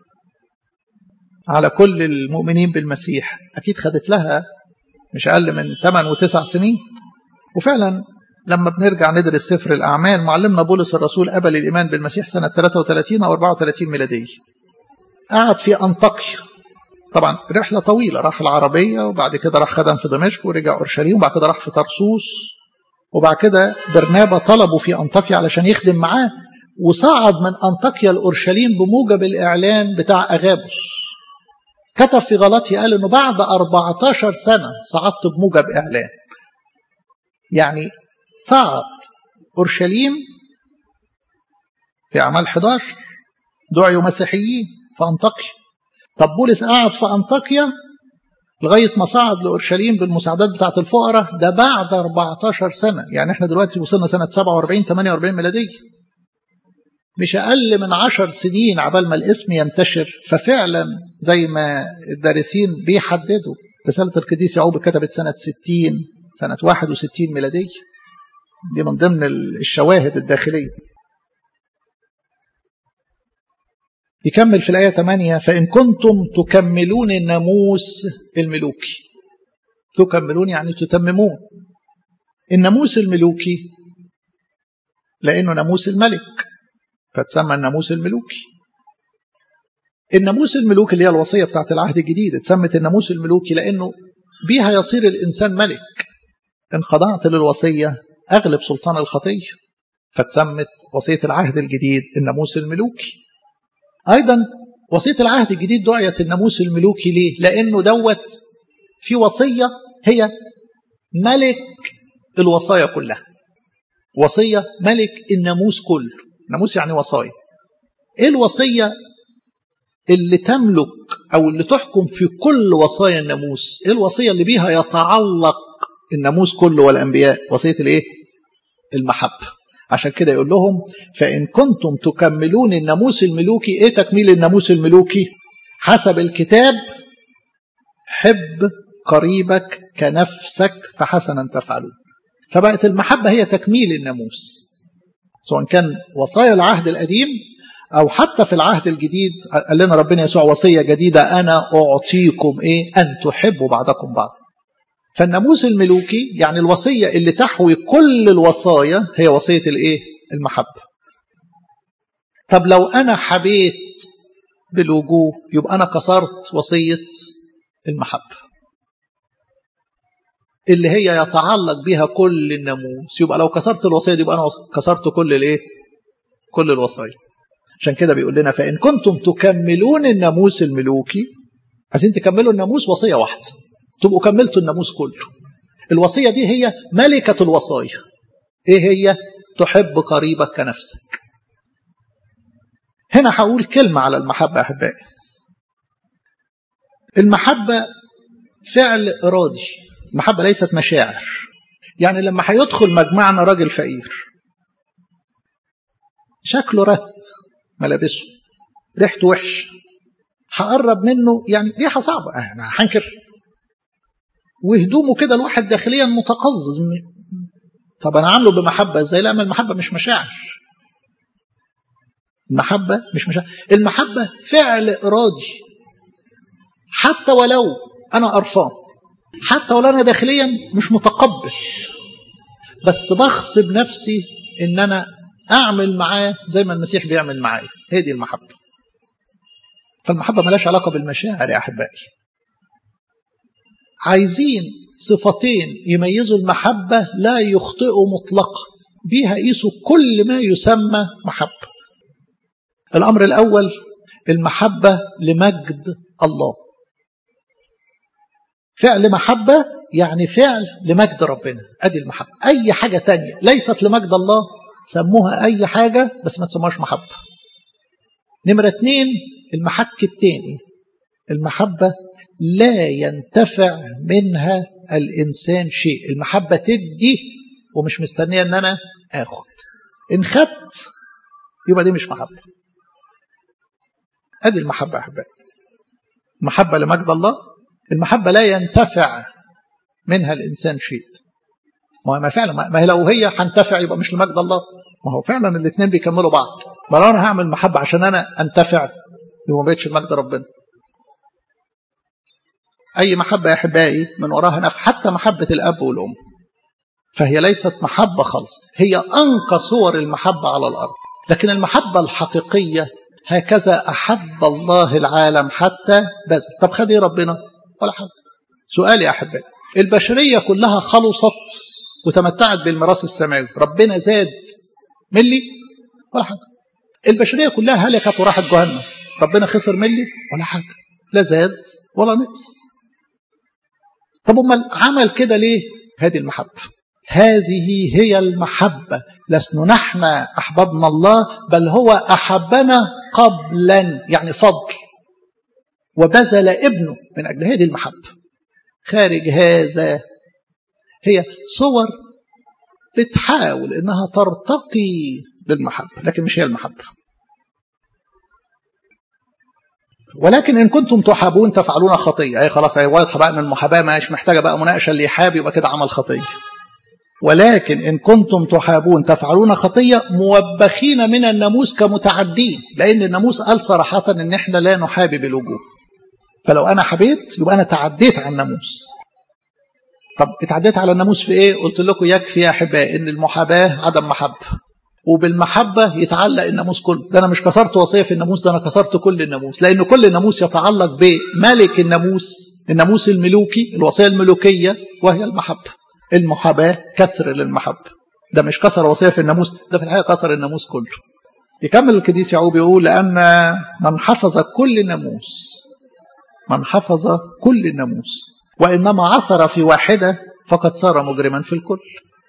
Speaker 2: على كل المؤمنين بالمسيح أكيد خدت لها مش أقل من ثمان وتسع سنين. وفعلا لما بنرجع ندرس سفر الأعمال معلمنا بولس الرسول قبل الإيمان بالمسيح سنة ثلاثة وثلاثين أو أربعة وثلاثين ميلادية. قعد في أنطاكيا، طبعا رحلة طويلة، راح العربية وبعد كده راح خدم في دمشق ورجع أورشليم وبعد كده راح في طرسوس، وبعد كده برنابا طلبوا في أنطاكيا علشان يخدم معاه، وصعد من أنطاكيا لأورشليم بموجب الإعلان بتاع أغابوس. كتب في غلاطيا قال إنه بعد أربعة عشر سنة صعدت بموجب إعلان. يعني صعد أورشليم في أعمال إحدى عشر، دعيوا مسيحيين في أنطاكيا. طب بولس قعد في أنطاكيا لغاية ما صعد لأورشليم بالمساعدات بتاعة الفقراء، ده بعد أربعة عشر سنة. يعني احنا دلوقتي وصلنا سنة سبعة وأربعين ثمانية وأربعين ميلادية، مش أقل من عشر سنين عبال ما الاسم ينتشر. ففعلا زي ما الدارسين بيحددوا رسالة القديس يعقوب كتبت سنة ستين سنة واحد وستين ميلادية. دي من ضمن الشواهد الداخلية. يكمل في الآية ثمانية: فإن كنتم تكملون الناموس الملوكي. تكملون يعني تتممون الناموس الملوكي، لأنه ناموس الملك فتسمى الناموس الملوكي. الناموس الملوكي اللي هي الوصية بتاعت العهد الجديد اتسمت الناموس الملوكي لأنه بيها يصير الإنسان ملك. إن خضعت للوصية أغلب سلطان الخطية، فتسمت وصية العهد الجديد الناموس الملوكي. أيضا وصية العهد الجديد دعيت الناموس الملوكي ليه؟ لأنه دوت في وصية هي ملك الوصايا كلها، وصية ملك الناموس كله. ناموس يعني وصايا. إيه الوصية اللي تملك أو اللي تحكم في كل وصايا الناموس؟ إيه الوصية اللي بيها يتعلق الناموس كله والأنبياء؟ وصية الإيه؟ المحبة. عشان كده يقول لهم: فإن كنتم تكملون الناموس الملوكي. إيه تكميل الناموس الملوكي؟ حسب الكتاب: حب قريبك كنفسك فحسنا تفعلون. فبقت المحبة هي تكميل الناموس، سواء كان وصايا العهد القديم أو حتى في العهد الجديد. قال لنا ربنا يسوع وصية جديدة: أنا أعطيكم إيه؟ أن تحبوا بعضكم بعض. فالناموس الملوكي يعني الوصية اللي تحوي كل الوصايا هي وصية الإيه؟ المحبة. طب لو أنا حبيت بالوجوه يبقى أنا كسرت وصية المحبة اللي هي يتعلق بها كل الناموس. يبقى لو كسرت الوصية دي يبقى أنا كسرت كل الإيه؟ كل الوصايا. عشان كده بيقول لنا: فإن كنتم تكملون الناموس الملوكي. عايزين تكملوا الناموس وصية واحدة، تبقوا كملتوا الناموس كله. الوصية دي هي ملكة الوصايا. ايه هي؟ تحب قريبك كنفسك. هنا هقول كلمة على المحبة أحبائي. المحبة فعل إرادي، المحبة ليست مشاعر. يعني لما هيدخل مجمعنا راجل فقير شكله رث، ملابسه ريحته وحش، هقرب منه يعني ريحة صعبة، أنا هنكر، وهدومه كده الواحد داخليا متقزز. طب أنا عامله بمحبة إزاي؟ لا، ما المحبة مش مشاعر. المحبة مش مشاعر، المحبة فعل إرادي. حتى ولو أنا قرفان، حتى ولو أنا داخليا مش متقبل، بس بغصب نفسي إن أنا أعمل معاه زي ما المسيح بيعمل معايا. هي دي المحبة. فالمحبة ملاش علاقة بالمشاعر يا أحبائي. عايزين صفتين يميزوا المحبة لا يخطئوا مطلقا، بيها قيسوا كل ما يسمى محبة. الأمر الأول المحبة لمجد الله. فعل محبة يعني فعل لمجد ربنا، أدي المحبة. أي حاجة تانية ليست لمجد الله سموها أي حاجة بس ما تسموهاش محبة. نمرة اتنين المحك التاني، المحبة لا ينتفع منها الإنسان شيء. المحبة تدي ومش مستنية أن أنا أخذ. إن خدت يبقى دي مش محبة. أدي المحبة أحبائي. محبة لمجد الله، المحبة لا ينتفع منها الإنسان شيء. ما فعلا ما هي لو هي هنتفع يبقى مش لمجد الله. ما هو فعلا الاثنين بيكملوا بعض. ما لو أنا هعمل محبة عشان أنا أنتفع يبقى ما بقتش لمجد ربنا. أي محبة يا أحبائي من وراها نفع، حتى محبة الأب والأم، فهي ليست محبة خالص، هي أنقى صور المحبة على الأرض. لكن المحبة الحقيقية هكذا أحب الله العالم حتى بذل. طب خد إيه ربنا؟ ولا حاجة. سؤال يا أحبائي، البشرية كلها خلصت وتمتعت بالميراث السماوي، ربنا زاد ملي؟ ولا حاجة. البشرية كلها هلكت وراحت جهنم، ربنا خسر ملي؟ ولا حاجة. لا زاد ولا نقص. طب امال عمل كده ليه؟ هذه المحبة. هذه هي المحبة، لسنا نحن أحببنا الله بل هو أحبنا قبلا، يعني فضل، وبذل ابنه من أجل هذه المحبة. خارج هذا هي صور بتحاول إنها ترتقي للمحبة، لكن مش هي المحبة. ولكن إن كنتم تحابون تفعلون خطية، أي خلاص هي واضحة بقى إن المحاباة مش محتاجة بقى مناقشة، اللي يحاب يبقى كده عمل خطية. ولكن إن كنتم تحابون تفعلون خطية موبخين من الناموس كمتعدين، لأن الناموس قال صراحة إن إحنا لا نحابي بالوجوه. فلو أنا حبيت يبقى أنا تعديت على الناموس. طب اتعديت على الناموس في إيه؟ قلت لكم يكفي يا أحبائي إن المحاباة عدم محبة، وبالمحبة يتعلق الناموس كله. ده أنا مش كسرت وصية في الناموس، ده أنا كسرت كل الناموس، لأن كل الناموس يتعلق بملك الناموس، الناموس الملوكي، الوصية الملوكية وهي المحبة. المحاباة كسر للمحبة. ده مش كسر وصية في الناموس، ده في الحقيقة كسر الناموس كله. يكمل القديس يعقوب يقول لأن من حفظ كل الناموس، من حفظ كل الناموس وإنما عثر في واحدة فقد صار مجرما في الكل.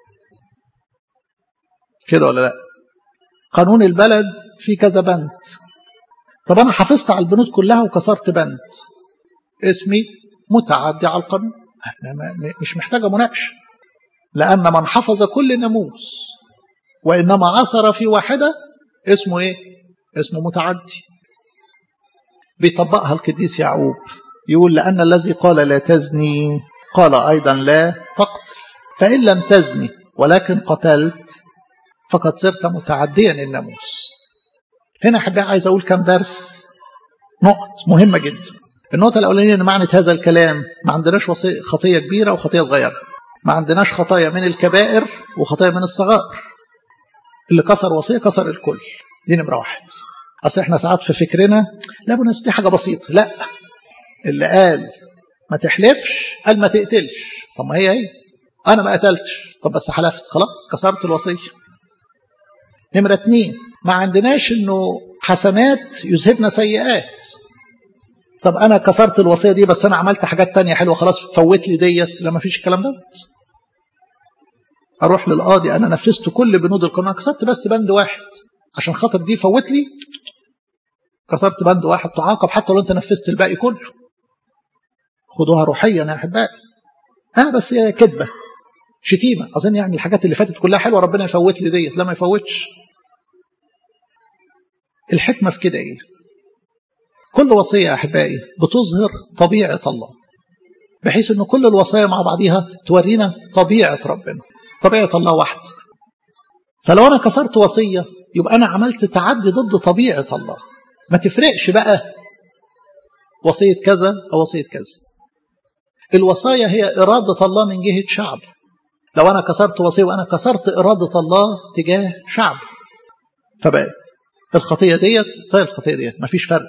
Speaker 2: كده ولا لا؟ قانون البلد في كذا بند. طب أنا حفظت على البنود كلها وكسرت بند، اسمي متعدي على القانون، مش محتاجة مناقشة. لأن من حفظ كل الناموس وإنما عثر في واحدة اسمه إيه؟ اسمه متعدي. بيطبقها القديس يعقوب يقول لأن الذي قال لا تزني قال أيضا لا تقتل، فإن لم تزني ولكن قتلت فقد صرت متعديا الناموس. هنا حبا عايز أقول كم درس، نقط مهمة جدا. النقطة الأولانية أن معنى هذا الكلام ما عندناش خطية كبيرة وخطية صغيرة، ما عندناش خطايا من الكبائر وخطايا من الصغائر. اللي كسر وصية كسر الكل، دي نمرة واحد. أصل إحنا ساعات في فكرنا لا بنس دي حاجة بسيطة، لا، اللي قال ما تحلفش قال ما تقتلش. طب ما هي هي أنا ما قتلتش، طب بس حلفت، خلاص كسرت الوصية. نمرة اتنين ما عندناش إنه حسنات يذهبنا سيئات. طب أنا كسرت الوصية دي بس أنا عملت حاجات تانية حلوة، خلاص فوت لي ديت، لا ما فيش الكلام ده. اروح للقاضي انا نفذت كل بنود القانون، كسرت بس بند واحد عشان خاطر دي فوت لي، كسرت بند واحد تعاقب حتى لو انت نفذت الباقي كله. خدوها روحيا يا احبائي. اه بس هي كذبه شتيمه، اظن يعني الحاجات اللي فاتت كلها حلوه ربنا يفوت لي ديت، لا ما يفوتش. الحكمه في كده ايه؟ كل وصيه يا احبائي بتظهر طبيعه الله، بحيث ان كل الوصايا مع بعضها تورينا طبيعه ربنا. طبيعه الله واحده، فلو انا كسرت وصيه يبقى انا عملت تعدي ضد طبيعه الله. ما تفرقش بقى وصيه كذا او وصيه كذا. الوصايا هي اراده الله من جهه شعبه. لو انا كسرت وصيه وانا كسرت اراده الله تجاه شعبه، فبقت الخطيه ديت زي الخطيه ديت، مفيش فرق.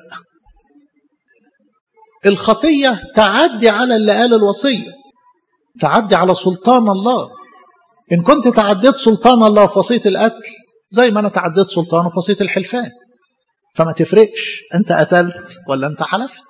Speaker 2: الخطيه تعدي على اللي قال الوصيه، تعدي على سلطان الله. ان كنت تعديت سلطان الله في وصيه القتل زي ما انا تعديت سلطانه في وصيه الحلفان، فما تفرقش انت قتلت ولا انت حلفت.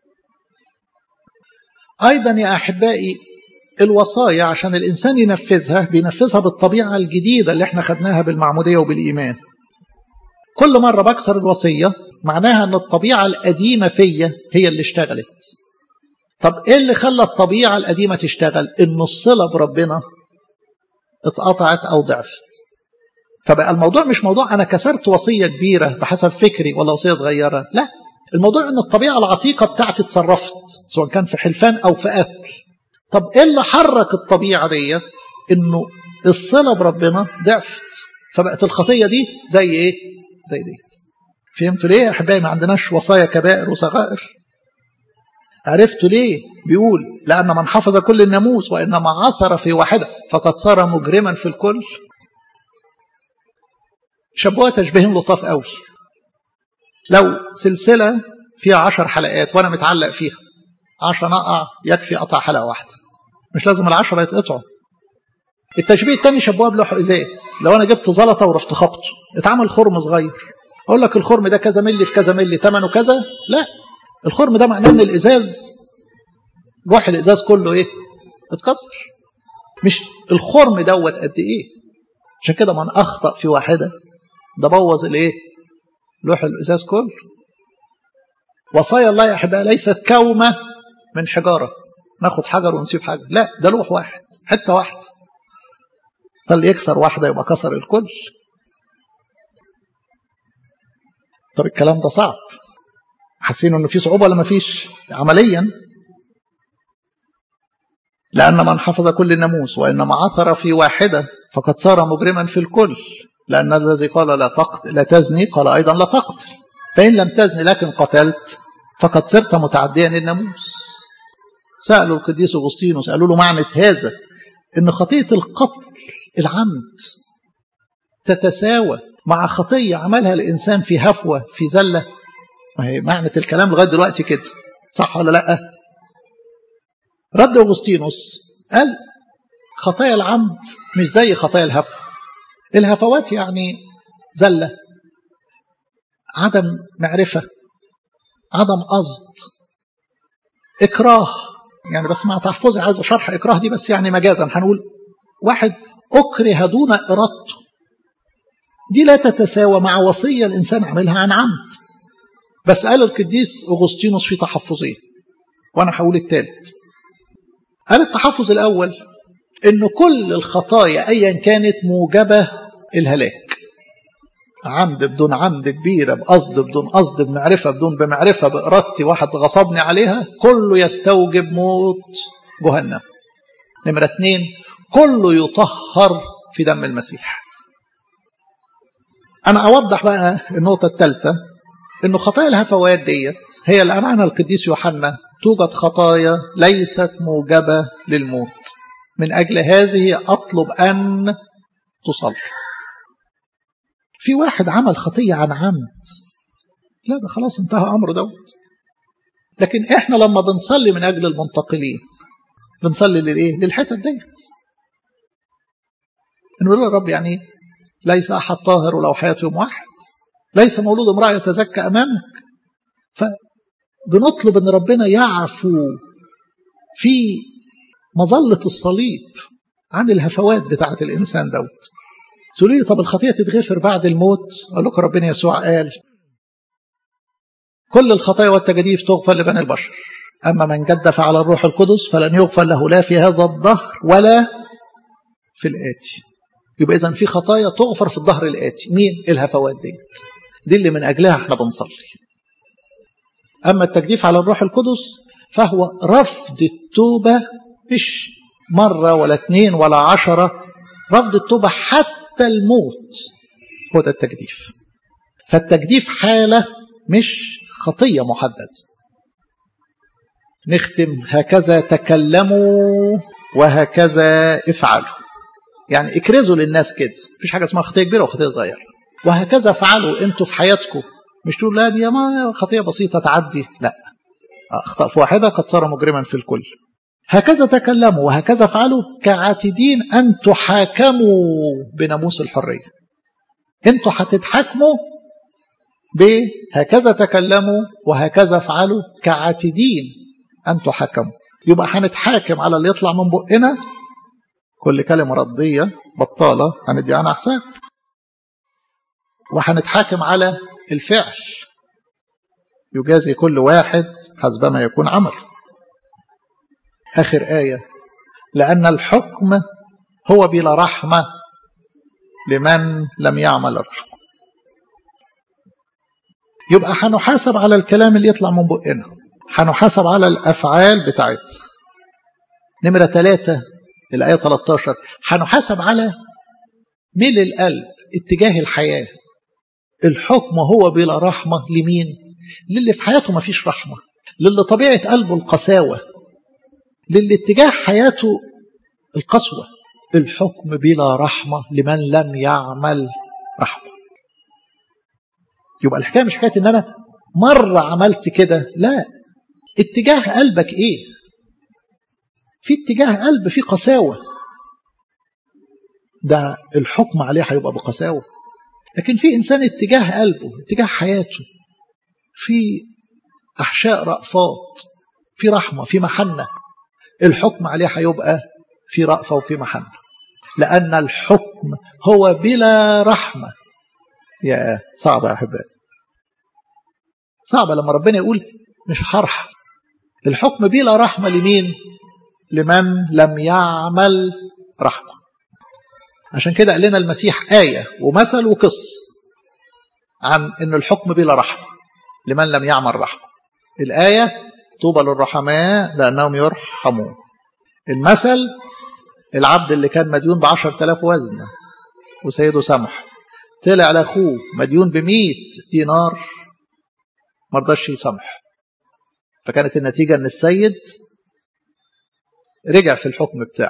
Speaker 2: ايضا يا احبائي الوصايا عشان الانسان ينفذها بينفذها بالطبيعه الجديده اللي احنا خدناها بالمعموديه وبالايمان. كل مره بكسر الوصيه معناها ان الطبيعه القديمه فيا هي اللي اشتغلت. طب ايه اللي خلى الطبيعه القديمه تشتغل؟ ان الصله بربنا اتقطعت او ضعفت. فبقى الموضوع مش موضوع انا كسرت وصيه كبيره بحسب فكري ولا وصيه صغيره، لا، الموضوع ان الطبيعه العتيقه بتاعتي اتصرفت سواء كان في حلفان او في قتل. طب ايه اللي حرك الطبيعه ديت؟ انه الصله بربنا ضعفت، فبقت الخطيه دي زي ايه؟ زي ديت. فهمتوا ليه يا احبائي ما عندناش وصايا كبائر وصغائر؟ عرفتوا ليه بيقول لان من حفظ كل الناموس وانما عثر في واحده فقد صار مجرما في الكل؟ شبهوها تشبيهين لطاف قوي. لو سلسله فيها عشر حلقات وانا متعلق فيها عشان اقع يكفي قطع حلقه واحده، مش لازم العشره يتقطعوا. التشبيه الثاني شبهوها بلوح ازاز. لو انا جبت زلطه ورحت خبطه اتعمل خرم صغير، اقول لك الخرم ده كذا ملي في كذا ملي ثمنه كذا؟ لا، الخرم ده معناه ان الازاز لوح الازاز كله ايه؟ اتكسر، مش الخرم دوت قد ايه. عشان كده من اخطا في واحده ده بوظ الايه؟ لوح الازاز كله. وصايا الله يا احبائي ليست كومه من حجاره ناخد حجر ونسيب حجر، لا، ده لوح واحد حته واحده، فاللي يكسر واحده يبقى كسر الكل. طب الكلام ده صعب، حاسين انه في صعوبه ولا ما فيش عمليا؟ لان من حفظ كل الناموس وانما عثر في واحده فقد صار مجرما في الكل. لان الذي قال لا تقتل لا تزني قال ايضا لا تقتل، فان لم تزني لكن قتلت فقد صرت متعديا للناموس. سالوا القديس اغسطينوس قالوا له معنى هذا ان خطيه القتل العمد تتساوى مع خطيه عملها الانسان في هفوه في زله؟ ما هي معنى الكلام لغايه دلوقتي كده، صح ولا لا؟ رد اغسطينوس قال خطايا العمد مش زي خطايا الهفو. الهفوات يعني زله، عدم معرفه، عدم قصد، اكراه. يعني بس مع تحفظي عايز شرح اكراه دي، بس يعني مجازا هنقول واحد اكره دون ارادته، دي لا تتساوى مع وصيه الانسان عملها عن عمد. بس قال القديس اغسطينوس في تحفظين، وانا هقول الثالث. قال التحفظ الاول ان كل الخطايا ايا كانت موجبه الهلاك، عمد بدون عمد، كبيره بقصد بدون قصد، بمعرفه بدون بمعرفه، بارادتي واحد غصبني عليها، كله يستوجب موت جهنم. نمره اثنين، كله يطهر في دم المسيح. انا اوضح بقى النقطه الثالثه، انه خطايا الهفوات ديت هي اللي امعنا القديس يوحنا توجد خطايا ليست موجبه للموت، من اجل هذه اطلب ان تصلي. في واحد عمل خطيه عن عمد، لا ده خلاص انتهى امره دوت. لكن احنا لما بنصلي من اجل المنتقلين بنصلي للايه؟ للحتت ديت، نقول يا رب يعني ليس احد طاهر ولو حياته يوم واحد، ليس مولود امرأة يتزكى امامك. فبنطلب ان ربنا يعفو في مظلة الصليب عن الهفوات بتاعة الإنسان دوت. تقولوا لي طب الخطية تتغفر بعد الموت؟ أقول لكم ربنا يسوع قال كل الخطايا والتجديف تغفر لبني البشر، أما من جدف على الروح القدس فلن يغفر له لا في هذا الدهر ولا في الآتي. يبقى إذن في خطايا تغفر في الدهر الآتي. مين؟ الهفوات ديت، دي اللي من أجلها احنا بنصلي. أما التجديف على الروح القدس فهو رفض التوبة، مش مرة ولا اتنين ولا عشرة، رفض التوبة حتى الموت، هو ده التجديف. فالتجديف حالة مش خطية محدد. نختم هكذا تكلموا وهكذا افعلوا، يعني اكرزوا للناس كده، مفيش حاجة اسمها خطية كبيرة وخطية صغيرة. وهكذا افعلوا انتوا في حياتكم، مش تقول لا دي ما خطية بسيطة تعدي، لا، اخطأ في واحدة قد صار مجرما في الكل. هكذا تكلموا وهكذا افعلوا كعاتدين ان تحاكموا بناموس الحرية. انتوا هتتحاكموا بهكذا تكلموا وهكذا افعلوا كعاتدين أن تحكموا. يبقى هنتحاكم على اللي يطلع من بقنا، كل كلمة رضية بطالة هندي عنها حساب، وهنتحاكم على الفعل، يجازي كل واحد حسب ما يكون عمل. آخر آية، لأن الحكم هو بلا رحمة لمن لم يعمل الرحمة. يبقى هنحاسب على الكلام اللي يطلع من بقنا، هنحاسب على الأفعال بتاعتنا. نمرة ثلاثة الآية ثلاثة عشر، هنحاسب على ميل القلب اتجاه الحياة. الحكم هو بلا رحمة لمين؟ للي في حياته ما فيش رحمة، للي طبيعة قلبه القساوة، للي اتجاه حياته القسوة. الحكم بلا رحمة لمن لم يعمل رحمة. يبقى الحكاية مش حكاية ان انا مرة عملت كده، لا، اتجاه قلبك ايه؟ في اتجاه قلب في قساوة، ده الحكم عليه هيبقى بقساوة. لكن في انسان اتجاه قلبه اتجاه حياته في احشاء رأفات، في رحمة، في محنة، الحكم عليه هيبقى في رأفة وفي محنة. لأن الحكم هو بلا رحمة. يا صعبة يا أحبائي، صعبة لما ربنا يقول مش هرحم. الحكم بلا رحمة لمين؟ لمن لم يعمل رحمة. عشان كده قال لنا المسيح آية ومثل وقص عن أن الحكم بلا رحمة لمن لم يعمل رحمة. الآية طوبى للرحماء لأنهم يرحمون. المثل العبد اللي كان مديون بعشر تلاف وزنة وسيده سمح، طلع لأخوه مديون بمئة دينار مرضاش يسمح، فكانت النتيجة أن السيد رجع في الحكم بتاعه.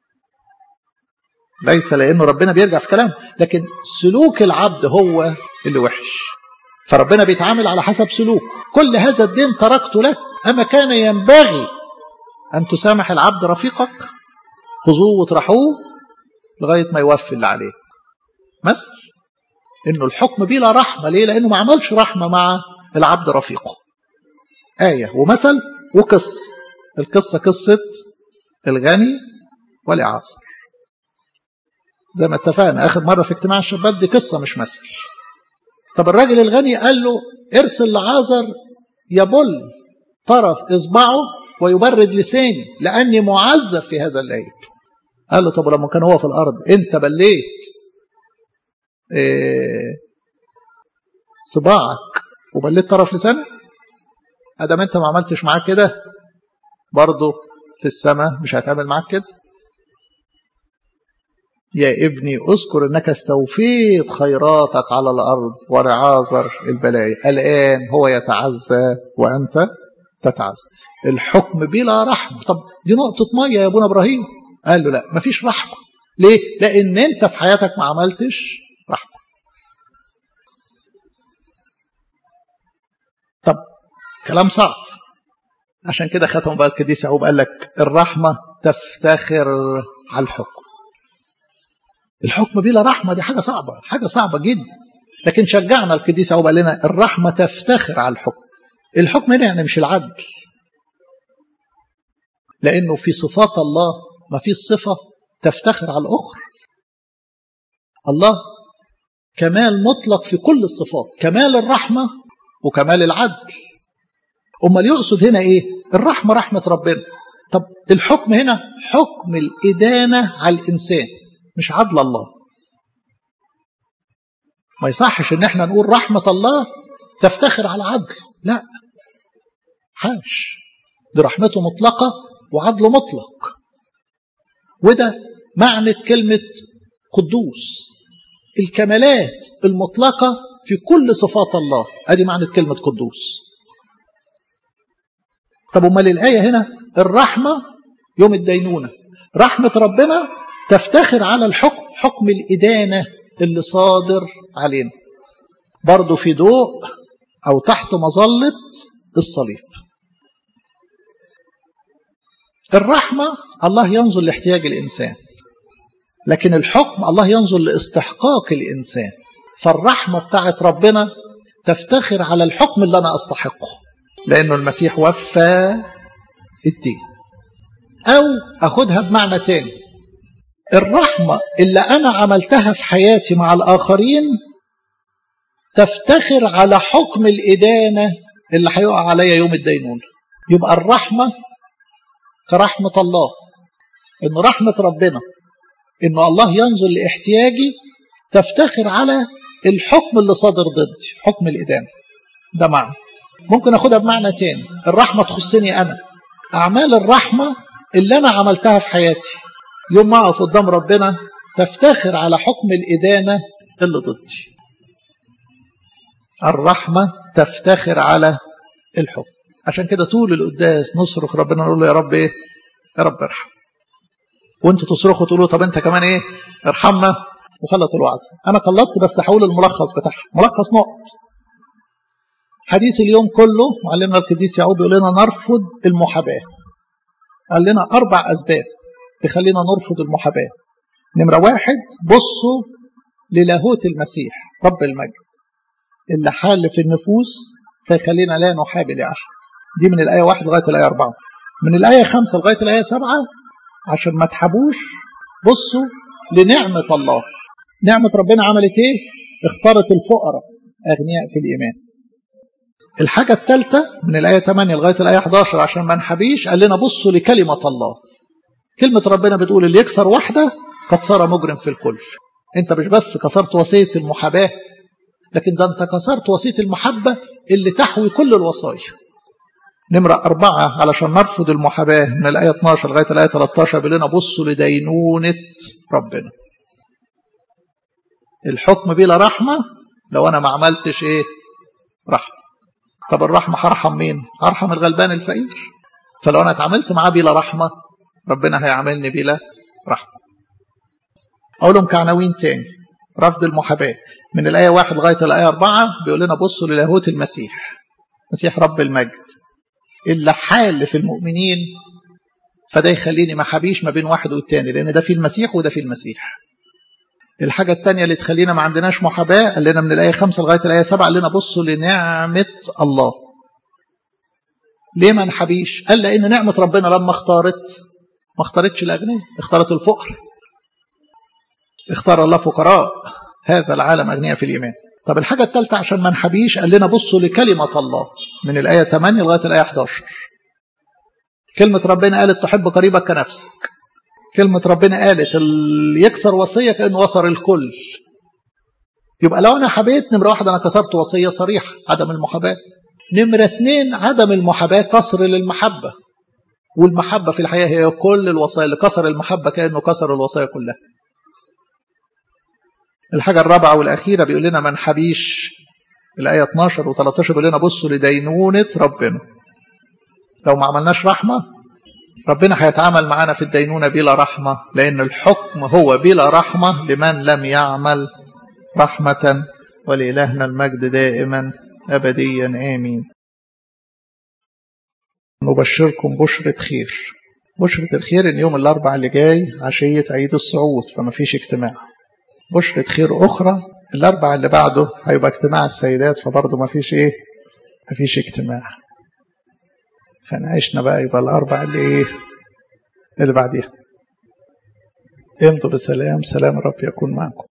Speaker 2: ليس لأنه ربنا بيرجع في كلامه، لكن سلوك العبد هو اللي وحش، فربنا بيتعامل على حسب سلوك. كل هذا الدين تركته لك، أما كان ينبغي أن تسامح العبد رفيقك، خذوه وطرحوه لغاية ما يوفي اللي عليه. مثل إنه الحكم بلا رحمة. ليه؟ لأنه ما عملش رحمة مع العبد رفيقه. آية ومثل وقص. القصة قصة الغني والإعاصر، زي ما اتفقنا آخر مرة في اجتماع الشباب، دي قصة مش مثل. طب الراجل الغني قال له ارسل لعازر يبل طرف إصبعه ويبرد لساني لأني معذب في هذا الليل. قال له طب لما كان هو في الأرض أنت بليت إيه صباعك وبليت طرف لسانك؟ أدام أنت ما عملتش معاك كده، برضه في السماء مش هيتعمل معاك كده. يا ابني اذكر أنك استوفيت خيراتك على الأرض ورعازر البلايا، الآن هو يتعزى وأنت تتعزى. الحكم بلا رحمة. طب دي نقطة مية يا ابونا إبراهيم. قال له لا، مفيش رحمة. ليه؟ لأن أنت في حياتك ما عملتش رحمة. طب كلام صعب، عشان كده ختم بقى القديس يعقوب قال لك الرحمة تفتخر على الحكم. الحكم بلا رحمة دي حاجة صعبة، حاجة صعبة جدا. لكن شجعنا القديس يعقوب قال لنا الرحمة تفتخر على الحكم. الحكم هنا يعني مش العدل، لأنه في صفات الله ما فيش صفة تفتخر على الأخرى. الله كمال مطلق في كل الصفات، كمال الرحمة وكمال العدل. أمال يقصد هنا إيه؟ الرحمة رحمة ربنا. طب الحكم هنا حكم الإدانة على الإنسان، مش عدل الله. ما يصحش إن احنا نقول رحمة الله تفتخر على عدل، لا، حاش، دي رحمته مطلقة وعدله مطلق. وده معنى كلمة قدوس، الكمالات المطلقة في كل صفات الله، ادي معنى كلمة قدوس. طب امال الآية هنا الرحمة يوم الدينونة، رحمة ربنا تفتخر على الحكم، حكم الإدانة اللي صادر علينا، برضو في ضوء أو تحت مظلة الصليب. الرحمة الله ينظر لاحتياج الإنسان، لكن الحكم الله ينظر لاستحقاق الإنسان. فالرحمة بتاعت ربنا تفتخر على الحكم اللي أنا أستحقه، لأنه المسيح وفى الدين. أو أخدها بمعنى تاني، الرحمة اللي أنا عملتها في حياتي مع الآخرين تفتخر على حكم الإدانة اللي هيقع عليا يوم الدينونة. يبقى الرحمة كرحمة الله، إن رحمة ربنا إنه الله ينظر لاحتياجي تفتخر على الحكم اللي صادر ضدي، حكم الإدانة. ده معنى. ممكن أخدها بمعنى تاني، الرحمة تخصني أنا، أعمال الرحمة اللي أنا عملتها في حياتي يوم ما أقف قدام ربنا تفتخر على حكم الإدانة اللي ضدي. الرحمة تفتخر على الحكم. عشان كده طول القداس نصرخ ربنا نقول له يا رب إيه؟ يا رب ارحم. وانتوا تصرخوا تقولوا طب انت كمان ايه؟ ارحمنا وخلص الوعظ. انا خلصت بس هقول الملخص بتاعها، ملخص نقط. حديث اليوم كله معلمنا القديس يعقوب يقول لنا نرفض المحاباة. قال لنا أربع أسباب تخلينا نرفض المحاباة. نمرة واحد، بصوا للاهوت المسيح رب المجد اللي حال في النفوس فيخلينا لا نحابي لأحد. دي من الآية واحد لغاية الآية أربعة. من الآية خمسة لغاية الآية سبعة عشان ما تحبوش بصوا لنعمة الله. نعمة ربنا عملت ايه؟ اختارت الفقراء أغنياء في الإيمان. الحاجة الثالثة من الآية ثمانية لغاية الآية أحد عشر عشان ما نحبيش قال لنا بصوا لكلمة الله. كلمة ربنا بتقول اللي يكسر واحدة قد صار مجرم في الكل. انت مش بس كسرت وصية المحاباة، لكن ده انت كسرت وصية المحبة اللي تحوي كل الوصايا. نمرة أربعة علشان نرفض المحاباة من الآية اثناشر لغاية الآية ثلاثة عشر بيقول لنا بصوا لدينونة ربنا. الحكم بلا رحمة لو أنا ما عملتش إيه؟ رحمة. طب الرحمة هرحم مين؟ هرحم الغلبان الفقير. فلو أنا اتعاملت معاه بلا رحمة ربنا هيعاملني بلا رحمة. أقولهم كعناوين تاني. رفض المحاباة من الآية واحد لغاية الآية أربعة بيقول لنا بصوا للاهوت المسيح، مسيح رب المجد اللي حال في المؤمنين، فده يخليني ما حبيش ما بين واحد والتاني، لأن ده في المسيح وده في المسيح. الحاجة التانية اللي تخلينا ما عندناش محاباة قال لنا من الآية خمسة لغاية الآية سبعة قال لنا بصوا لنعمة الله. ليه ما نحبيش؟ قال لأن نعمة ربنا لما اختارت ما اختارتش الأغنياء، اختارت الفقر. اختار الله فقراء هذا العالم أغنياء في الإيمان. طب الحاجة الثالثة عشان ما نحبيش قال لنا بصوا لكلمة الله من الآية ثمانية لغاية الآية أحد عشر. كلمة ربنا قالت تحب قريبك كنفسك. كلمة ربنا قالت اللي يكسر وصية كأنه وصر الكل. يبقى لو أنا حبيت نمرة واحد أنا كسرت وصية صريحة عدم المحاباة. نمرة اثنين عدم المحاباة كسر للمحبة، والمحبة في الحياة هي كل الوصايا. اللي كسر المحبة كأنه كسر الوصايا كلها. الحاجة الرابعة والأخيرة بيقول لنا ما نحبيش الآية اثناشر و13 بيقول لنا بصوا لدينونة ربنا. لو ما عملناش رحمة ربنا هيتعامل معنا في الدينونة بلا رحمة، لأن الحكم هو بلا رحمة لمن لم يعمل رحمة. ولإلهنا المجد دائما أبديا آمين. نبشركم بشرة خير. بشرة الخير إن يوم الأربعاء اللي جاي عشية عيد الصعود فما فيش اجتماع. بشرة خير أخرى الأربعاء اللي بعده هيبقى اجتماع السيدات فبرضه ما فيش إيه؟ ما فيش اجتماع. فنعيشنا بقى يبقى الأربعاء اللي إيه؟ اللي بعديها. امضوا بسلام، سلام الرب يكون معكم.